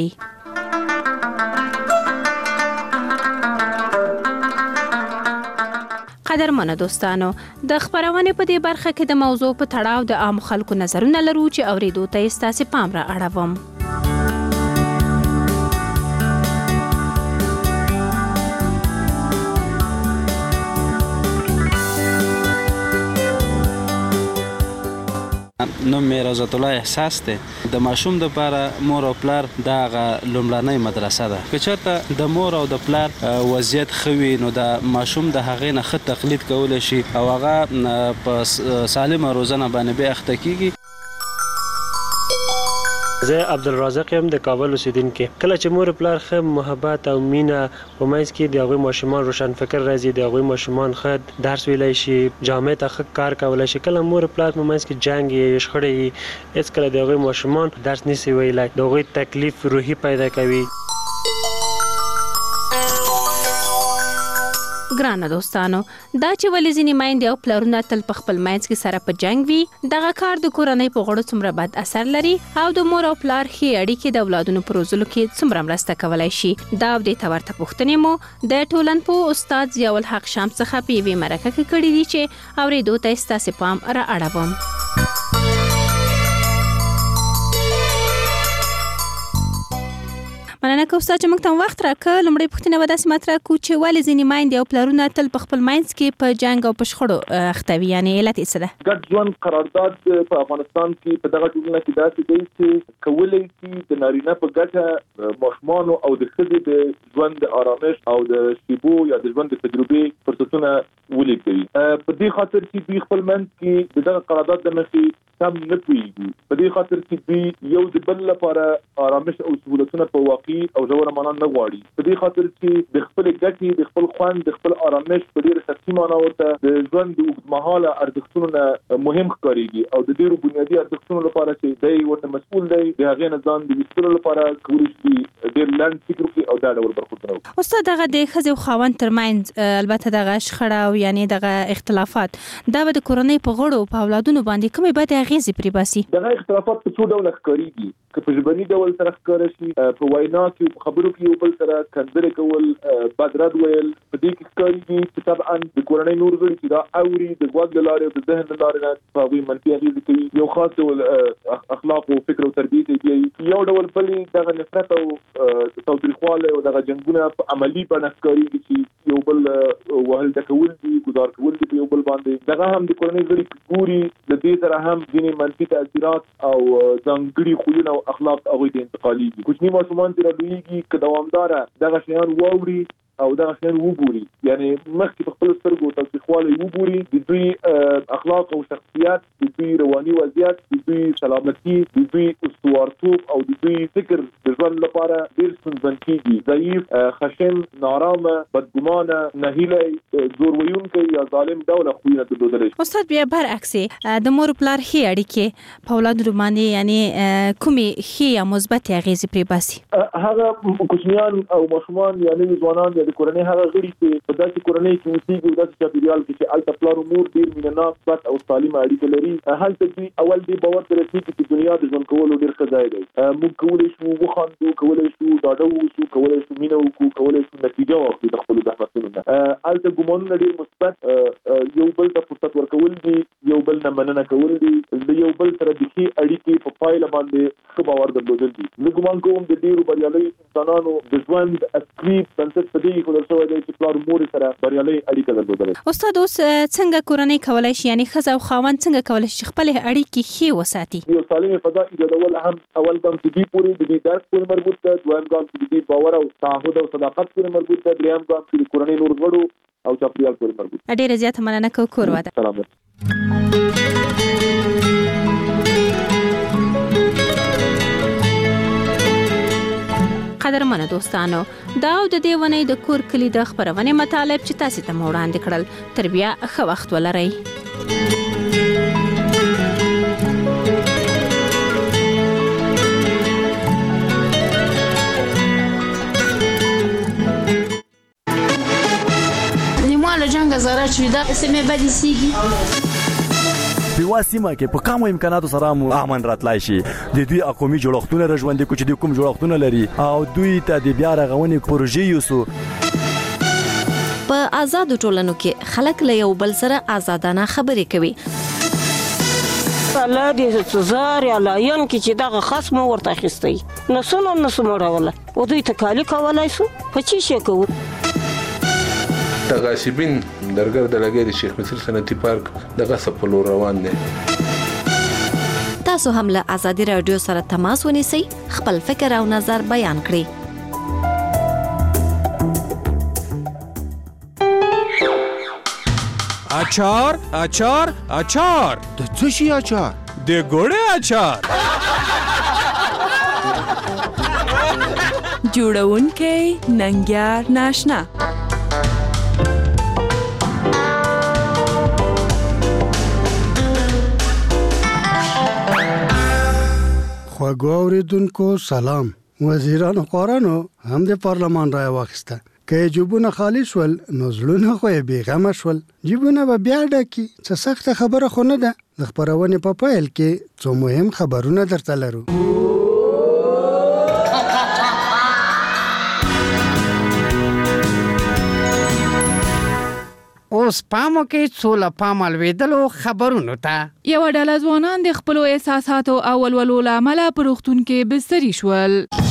قدرمنو دوستانو، د خبرونه په دې برخه کې د موضوع په تړاو د عام خلکو نظرونه لرو چې اوریدو ته ستاسو پام را اړوم. نو مې رضوت الله احساس ته د ماشوم د لپاره مور او پلار دغه لومړنۍ مدرسه ده. که چېرته د مور او د پلار وضعیت ښه وي نو د ماشوم د هغې نه ښه تقلید کولی شي او هغه په سالمه روزنه باندې بیا اخته کېږي. زه عبدالرزاق یم د کابل اوسیدونکی. کله چې مور پلار ښه محبت او مینه په منځ کې د هغوی ماشومان روشن فکر راځي، د هغوی ماشومان ښه درس ویلی شي، جامع ته ښه کار کولی شي. کله مور پلار په منځ کې جنګ یې شخړې یې، هېڅکله د هغوی ماشومان درس نشي ویلی، د هغوی تکلیف روحي پیدا کوي. ګرانه دوستانو، دا چې ولې ځینې میندې او پلرونه تل په خپل منځ کې سره په جنګ وي، دغه کار د کورنۍ په غړو څومره بد اثر لري او د مور او پلار ښې اړیکې د اولادونو په روزلو کې څومره مرسته کولی شي. دا او دې ته ورته پوښتنې مو د ټولنپوه استاد ضیاء الحق شام څخه په یوې مرکه کې کړي دي چې اورېدو ته ستاسې پام را اړوم. مننه کوم استاد چې موږ ته وخت راکړ. لومړی پوښتنه به داسې مطرح کړو چې ولې ځینې میندې او پلرونه تل په خپل منځ کې په جنګ او په شخړو اخته وي، یعنې علت یې څه ده؟ ګډ ژوند قرارداد په افغانستان کې په دغه ټولنه کې داسې دی چې کولی شي د نارینه په ګټه ماشومانو او د ښځې د ژوند د آرامش او د شیبو یا د ژوند د تجربې فرصتونه ولیږدوي. په دې خاطر چې دوی خپل منځ کې د دغه قرارداد د مخې سم نه پوهېږي، په دې خاطر چې دوی یو د بل لپاره آرامش او سهولتونه په واقعي او ژوره معنا نه غواړي، په دې خاطر چې د خپل ګټې، د خپل خوند، د خپل آرامش په ډېره سطحي معنا ورته د ژوند د اوږدمهاله ارزښتونو نه مهم ښکارېږي او د ډېرو بنیادي ارزښتونو لپاره چې دی ورته مسؤل دی، د هغې نه ځان د ویستلو لپاره کولی شي ډېر لنډ فکر وکړي او دا ډول برخوردونه وکړي. استاد، دغه د ښځې او خاوند ترمنځ البته دغه شخړه او یعنې دغه اختلافات دا به د کورنۍ په غړو په اولادونو باندې کومې بدې اغېزې پرې باسي؟ دغه اختلافات په څو ډوله ښکارېږي، که په ژبني ډول سره ښکاره شي، په وینا کې په خبرو کې یو بل سره کنځلې کول، بد رد ویل، په دې کې ښکارېږي چې طبعا د کورنۍ نور غړي چې دا اوري د غوږ له لارې او د ذهن له لارې نه په هغوی منفي اغېزې کوي، یو خاص ډول اخلاق او فکر او تربیې ته بیایي. یو ډول بلې دغه نفرت او تاوتریخوالی او دغه جنګونه په عملي بڼه ښکارېږي چې یو بل وهل ډکول دي، ګزار کول دي په یو بل باندې. دغه هم د کورنۍ غړي ګوري، د دې سره هم ځینې منفي تاثیرات او ځانګړي خویونه او اخلاق هغوی ته انتقالېږي. کوچني ماشومان چې راډویږي که دوامداره دغه شیان واوري او دغه شیان وګوري، یعنی مخکې په خپل سترګو تاوتریخوالی وګوري، د دوی اخلاق او شخصیت، د دوی رواني وضعیت، د دوی سلامتي، د دوی استوارتوب او د دوی فکر د ژوند لپاره ډېر ستونزمن کېږي. ضعیف، خشن، نارامه، بدګمانه، نهیلی، زور ویونکی یا ظالم ډوله خویونه درلودلی شي. استاد، بیا برعکس د مور پلار ښې اړیکې په اولادونو باندې یعنې کومې ښې یا مثبتې اغېزې پرې باسي؟ هغه کوچنیان او ماشومان یا نوي ځوانان د کورنۍ هغه غړي چې په داسې کورنۍ کې اوسېږي او داسې چاپېریال کې چې هلته پلار او مور ډېر مینهناک، صفت او سالمه اړیکه لري، هلته دوی اول دې باور ته رسېږي چې دنیا د ژوند کولو ډېر ښه ځای دی. موږ کولی شو وخاندو، کولی شو ډاډه واوسو، کولی شو مینه وکړو، کولی شو نتیجه واخلو د خپلو زحمتونو نه. هلته ګمانونه ډېر مثبت، یو بل ته فرصت ورکول دي، یو بل نه مننه کول دي، د یو بل سره د ښې اړیکې په پایله باندې ښه باور درلودل دي. زه ګمان کوم د ډېرو بریالیو انسانانو د ژوند اصلي بنسټ په دې ښودل شوی دی چې پلار مور سره بریالۍ اړیکه درلودلی. استاد، اوس څنګه کورنۍ کولی شي، یعنې ښځه او خاوند څنګه کولی شي خپلې اړیکې ښې وساتي؟ یو سالمې فضا ایجادول هم اول ګام چې دوی پورې د دې درک پورې مربوط ده، دویم ګام چې د دې باور او تعهد او صداقت پورې مربوط ده، دریم ګام چې د کورنۍ نور غړو او چاپېریال پورې مربوط ده. ډېره زیاته مننه کوو. کور ودان. سلامت. قدرمنه دوستانو، دا او د دې ونې د کور کلی د خپرونې مطالب چې تاسو ته مو وړاندې کړل. تر بیا ښه وخت ولرئ. نیمه جنگ زاره چې دا سمې بدې سیږي په سیمه کې په کومو امکاناتو سره مو امن راتلای شي. د دوی قومي جوړښتونه راژوندي کوي چې د کوم جوړښتونه لري او دوی ته د بیا رغونې پروژې یوسو. په آزادو ټولنو کې خلک له یو بل سره آزادانه خبرې کوي. الله دې زار یا لاین کې چې دغه خصم ورته اخیستی نسونه مړوله او دوی ته کالی کولای شو په چی شي کوو. د غاصبین درګر د لګي د شیخ مصر صنعتي پارک د غصب په لور روان دي. تاسو هم له آزادي رادیو سره تماس ونیسئ، خپل فکر او نظر بیان کړئ. اچار اچار اچار د څه شي اچار؟ د ګوړې اچار. جوړونکی ننګیار ناشنا. خواږه اوریدونکو سلام. وزیرانو قرانو هم د پارلمان رای واخیسته. که جوبونه خالی شول نو زړونه خو یې بیغمه شول. جوبونه به بیا ډکي. څه سخته خبره خو نه ده. د خپرونې په پیل کې څو مهم خبرونه درته لرو. اوس پامو کې څو له پامه لوېدلو خبرونو ته. یوه ډله ځوانان د خپلو احساساتو او ولولو له امله په روغتون کې بستري شول.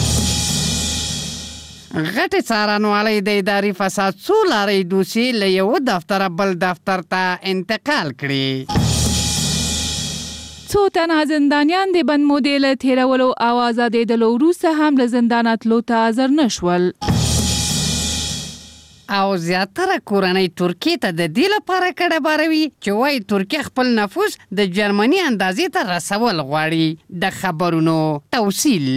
غټې څارنوالۍ د اداري فساد څو لارې دوسیې له یوه دفتره بل دفتر ته انتقال کړي. څو تنه زندانیان د بند مودې له تېرولو او آزادېدلو وروسته هم له زندانه تلو ته حاضر نه شول. او زیاتره کورنۍ ترکیې ته د دې لپاره کډه باروي چې وایي ترکیه خپل نفوس د جرمني اندازې ته رسول غواړي. د خبرونو توصیل.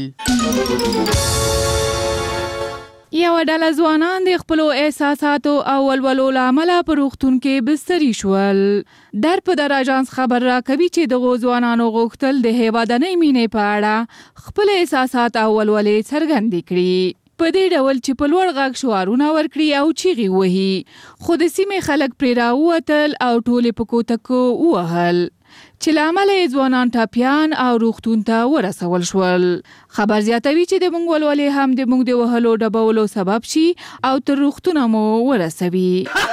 یوه ډله ځوانان د خپلو احساساتو او ولولو له امله په روغتون کې بستري شول. در په در اژانس خبر راکوي چې دغو ځوانانو غوښتل د هیوادنۍ مینې په اړه خپل احساسات او ولولې څرګندې کړي. په دې ډول چې په لوړ غږ شعارونه ورکړي او چیغې وهي. خو د سیمې خلک پرې راووتل او ټولې په کوتکو ووهل چې له امله یې ځوانان ټاپیان او روغتون ته ورسول شول. خبر زیاتوي چې د موږ ولولې هم د موږ د وهلو ډبولو سبب شي او تر روغتونه مو ورسوي.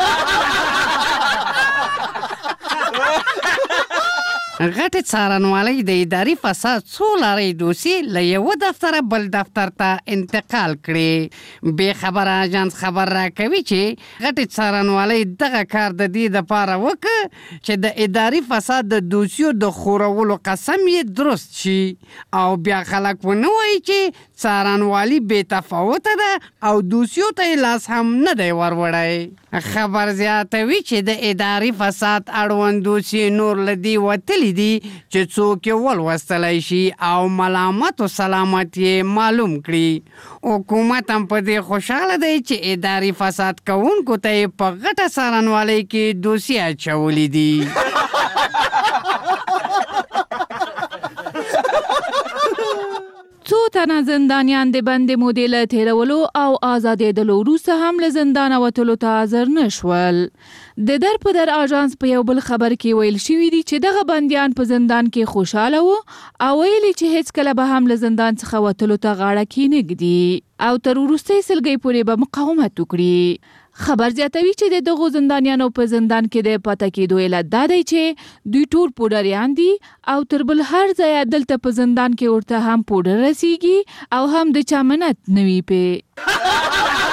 غټې څارنوالۍ د اداري فساد څو لارې دوسیې له یوه دفتره بل دفتر ته انتقال کړي. بې خبره اژانس خبر راکوي چې غټې څارنوالۍ دغه کار د دې دپاره وکړ چې د اداري فساد د دوسیو د خورولو قسم یې درست شي او بیا خلک ونه وایي چې څارنوالي بې تفاوته ده او دوسیو ته یې لاس هم نه دی وروړی. خبر زیاتوي چې د اداري فساد اړوند دوسیې نور له دې وتلي دي چې څوک یې ولوستلی شي او ملامت و سلامت یې معلوم کړي. حکومت هم په دې خوشحاله دی چې اداري فساد کوونکو ته یې په غټه څارنوالۍ کې دوسیې اچولي دي. څو تنه زندانیان د بند مودې له تېرولو او آزادېدلو وروسته هم له زندانه وتلو ته حاضر نه شول. د در په در اژانس په یو بل خبر کې ویل شوي دي چې دغه بندیان په زندان کې خوشحاله وو او ویلي چې هیڅکله به هم له زندان څخه وتلو ته غاړه کېنږدي او تر وروستۍ سلګۍ پورې به مقاومت وکړي. خبر زیاتوي چې د دغو زندانیانو په زندان کې د پاتې کېدو علت دا دی چې دوی ټول پوډریان دي او تر بل هر ځایه دلته په زندان کې ورته هم پوډر رسیږي او هم د چا منت نه وي پې.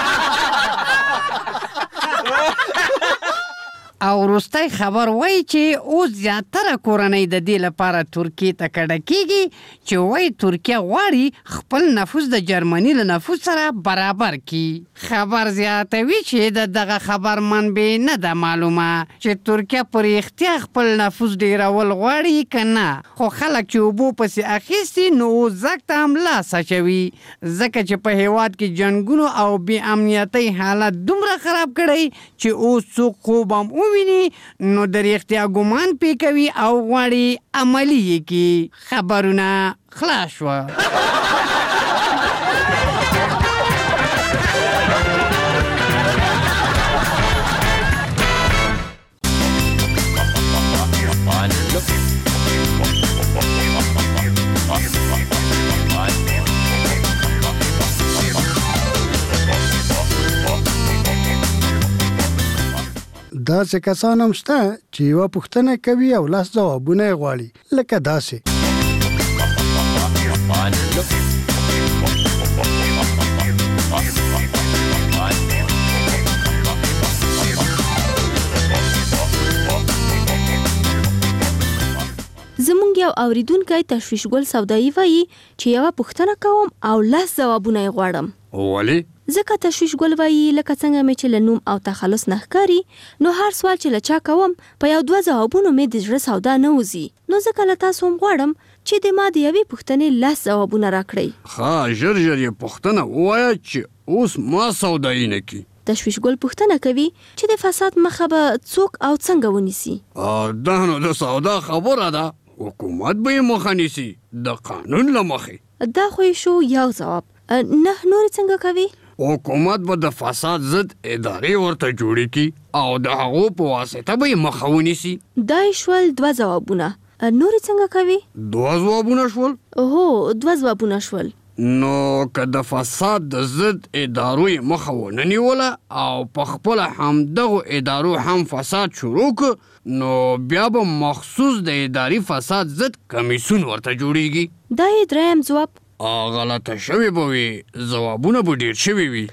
او وروستی خبر وایي چې اوس زیاتره کورنۍ د دې لپاره ترکیې ته کډه کېږي چې وایي ترکیه غواړي خپل نفوس د جرمني له نفوس سره برابر کړي. خبر زیاتوي چې د دغه خبر منبع نه ده معلومه چې ترکیه په رښتیا خپل نفوس ډېرول غواړي که نه، خو خلک چې اوبو پسې اخیستي نو اوس زګ ته هم لاس اچوي ځکه چې په هېواد کې جنګونو او بې امنیتۍ حالت دومره خراب کړی چې اوس څوک خوب هم ویني نو د رښتیا ګمان پې کوي او غواړي عملي یې کړي. خبرونه خلاص شوه. داسې کسان هم شته چې یوه پوښتنه کوي او لس ځوابونه یې غواړي، لکه داسې. زمونږ یو اوریدونکی تشویش ګل سودایي وایي چې یوه پوښتنه کوم او لس ځوابونه یې غواړم. ولې؟ ځکه تشویش ګل وایي لکه څنګه مې چې له نوم او تخلص نه ښکاري نو هر سوال چې له چا کوم په یو دوه ځوابونو مې د زړه سودا نه وځي، نو ځکه له تاسو هم غواړم چې د ما د یوې پوښتنې 10 ځوابونه راکړئ. ښه ژر یې پوښتنه ووایه چې اوس ما سودایي نه کي. تشویش ګل پوښتنه کوي چې د فساد مخه به څوک او څنګه ونیسي. دا نو د سودا خبره ده، حکومت به یې مخه نیسي د قانون له مخې. دا خو شو یو ځواب. نه نور څنګه کوي؟ حکومت به د فساد ضد ادارې ورته جوړې کی او د هغو په واسطه به یې مخه ونیسي. دا شول 2 ځوابونه. نور څنګه کوي؟ 2 ځوابونه شول؟ هو 2 ځوابونه شول. نو که د فساد د ضد ادارو یې مخه ونه نیوله او په خپله همدغو ادارو هم فساد شروع کړ نو بیا به مخصوص د اداري فساد ضد کمیسیون ورته جوړیږي. دا یې 3م ځواب. غلطه شوې به وي، ځوابونه به ډېر شوي وي.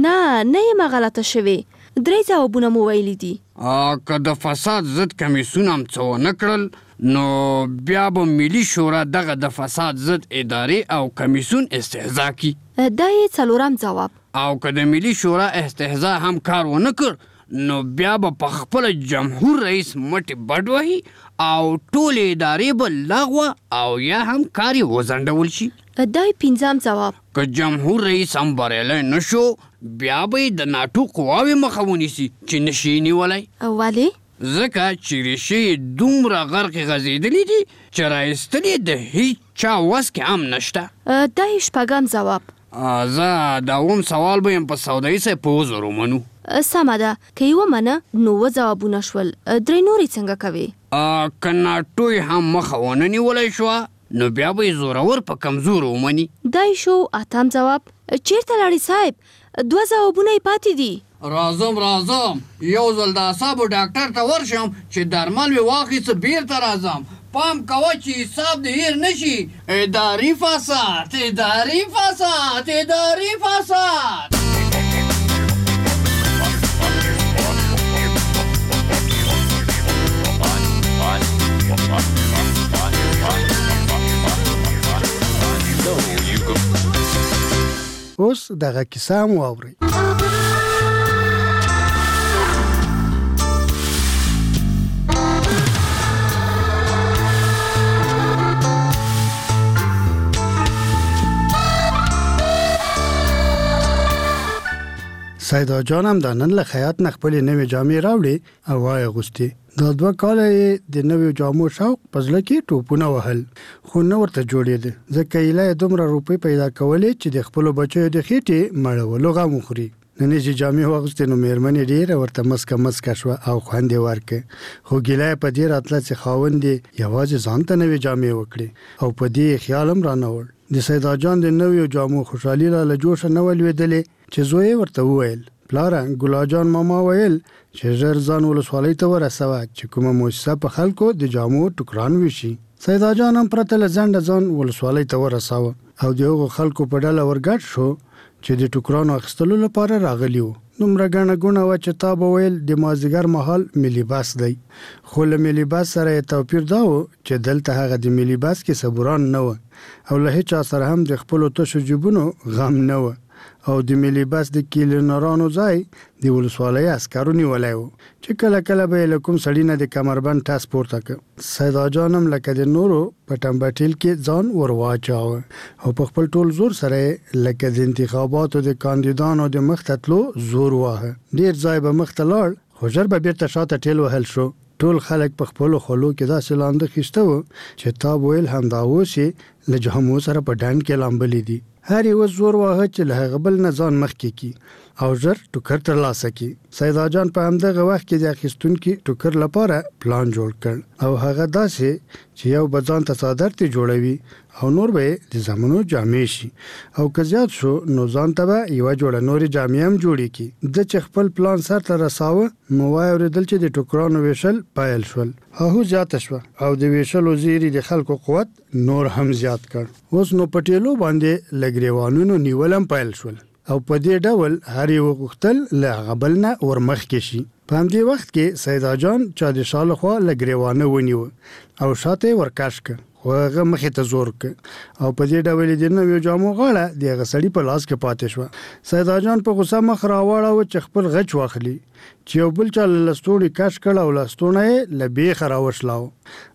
نه یم غلطه شوې، 3 ځوابونه مو ویلي دي. که د فساد ضد کمیسیون هم څه ونه کړل نو بیا به ملي شورا دغه د فساد ضد ادارې او کمیسیون استهزا کی. دا یې 4م ځواب. او که د ملي شورا استهزا هم کار ونه کړ نو بیا به په خپله جمهور رئیس مټې بډ وهي او ټولې ادارې به لغوه او یا هم کار یې وځنډول شي. دا یې 5م ځواب. که جمهور رئیس هم بریالی نه شو بیا به یې د ناټو قواوې مخه ونیسي چې نشي نیولی. ولې؟ ځکه چې ریښې یې دومره غرقې غځېدلي دي چې رایستل یې د هیڅ چا وس کې هم نشته. دا یې 6م ځواب. زه د 9م سوال به یم په سودایي صاحب په وزر ومنو. سمه ده، که یې ومنه نو 9 ځوابونه شول. 3 نورې څنګه کوي؟ که ناټو یې هم مخه ونه نیولی شوه نو بیا به یې زورور په کمزورو ومني. دا یې شو 8م ځواب. چیرته لاړې صاحب؟ 2 ځوابونه یې پاتې دي. راځم یو ځل د اعصابو ډاکټر ته ورشم چې درمل مې واخیسته بیرته راځم. پام کوه چې حساب دې هیر نشي. اداري فساد، اداري فساد، اداري فساد. اوس دغه کیسه هم واورئ. سیدا جان هم د نن له خیاط نه خپلې نوې جامې راوړې او وایې اغوستې. دا 2 کاله یې د نویو جامو شوق په زړه کې ټوپونه وهل خو نه ورته جوړېده ځکه ایله یې دومره روپۍ پیدا کولې چې د خپلو بچیو د خېټې مړولو غم وخوري. نن چې جامې واغوستې نو مېرمنې ډېره ورته مسکه شوه او خوند یې ورکړ خو ګیله یې په دې راتله چې خاوند یې یوازې ځان ته نوې جامې وکړې او په دې خیال هم رانه وړ. د سیدا جان د نویو جامو خوشحالي لا له جوشه نه ولوېدلې چې زوی یې ورته وویل پلاره ګلا جان ماما ویل چې ژر ځان ولسوالۍ ته ورسوه چې کومه موسسه په خلکو د جامو ټوکران وشي. سیدا جان هم پرته له ځنډه ځان ولسوالۍ ته ورساوه او د هغو خلکو په ډله ورګډ شو چې د ټوکرانو اخیستلو لپاره راغلي وو. دومره ګڼه ګوڼه وه چې تا به ویل د مازدیګر مهال ملي بس دی خو له ملي بس سره یې توپیر دا و چې دلته هغه د ملي بس کې صبوران نه وه او له هیچا سره هم د خپلو تشو جیبونو غم نه وه او د ملي بس د کیلینرانو ځای د ولسوالۍ عسکرو نیولی و چې کله کله به یې له کوم سړي نه د کمربند ټس پورته کړ. سیدا جان هم لکه د نورو په ټمبټیل کې ځان ور واچاوه او په خپل ټول زور سره لکه د انتخاباتو د کاندیدانو د مخ ته تلو زور واهه. ډېر ځای به مخ ته لاړ خو ژر به بیرته شاته ټیل وهل شو. ټول خلک په خپلو خولو کې داسې لانده خیسته و چې تا ویل همدا اوس یې له جامو سره په ډنډ کې لامبلې دي. هر یو زور واهه چې له هغه بل نه ځان مخکې کی او ژر ټوکر ترلاسه کی. سیدا جان په همدغه وخت کې د اخیستونکي ټوکر لپاره پلان جوړ کړ او هغه داسې چې یو به ځان ته څادر ته جوړوي او نور به د زمنو جامې شي او که زیات شو نو ځان ته به یوه جوړه نورې جامې هم جوړې کی. د چې خپل پلان سر ته رساوه نو وایې اورېدل چې د ټوکرانو ویشل پیل شول. هغو زیاته شوه او د ویشلو زیري د خلکو قوت نور هم زیات کړ. اوس نو په ټیلو باندې له ګریوانونو نیول هم پیل شول او په دې ډول هر یو غوښتل له هغه بل نه ورمخکې شي. په همدې وخت کې سیدا جان چا د شا له خوا له ګریوانه ونیوه او شاته یې ورکش کړ خو هغه مخې ته زور کړ او په دې ډول یې د نویو جامو غاړه د هغه سړي په لاس کې پاتې شوه. سیدا جان په غوسه مخ راواړاوه چې خپل غچ واخلي چې یو بل چا له لستوڼي کش کړ او لستوڼه یې له بیخه راوشلاوه.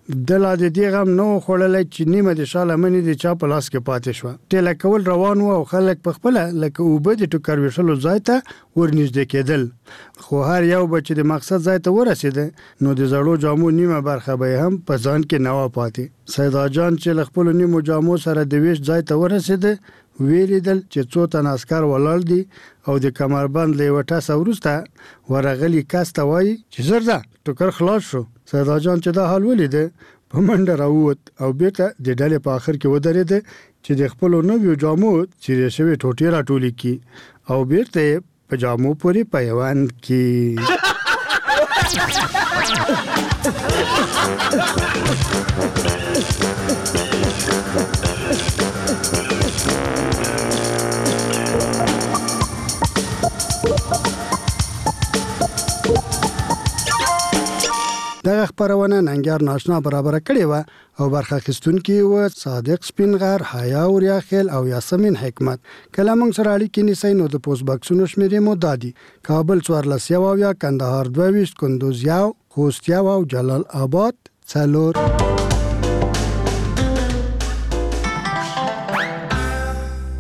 د لا د دې غم نو خړلې چې نیمه د شاله منی د چا په لاس کې پاتې شو. ټیله کول روان و او خلک په خپل لکه وبد ټکر وشلو ځای ته ورنږدې کېدل. خو هر یو بچ د مقصد ځای ته ورسید نو د زړو جامو نیمه برخه به هم په ځان کې نوا پاتې. سیدا جان چې خپل نیمو جامو سره د ویش ځای ته ورسید ویلیدل چې څو تن عسكر ولاړ دي او د کمربند له وټه سورسته ورغلی کس ته وایي چې زرده ټکر خلاص شو. سیدا جان چې دا حال ولید په منډه راووت او بیرته د ډلې په اخر کې ودرېد چې د خپل نویو جامو چې شوی ټوټې راټولې کی او بیرته په جامو پورې پیوند کی. دغه خبرونه ننګر ناشنا برابر کړي و او برخه اخیستونکي و صادق سپینغر، حیا اوریاخیل او یاسمین حکمت. کله موږ سره اړیکې نیسئ نو د پوسټ باکسونو شمیرې مو دادي: کابل 14 کندهار 22 کندوز 1 خوست 1 او جلال آباد 4.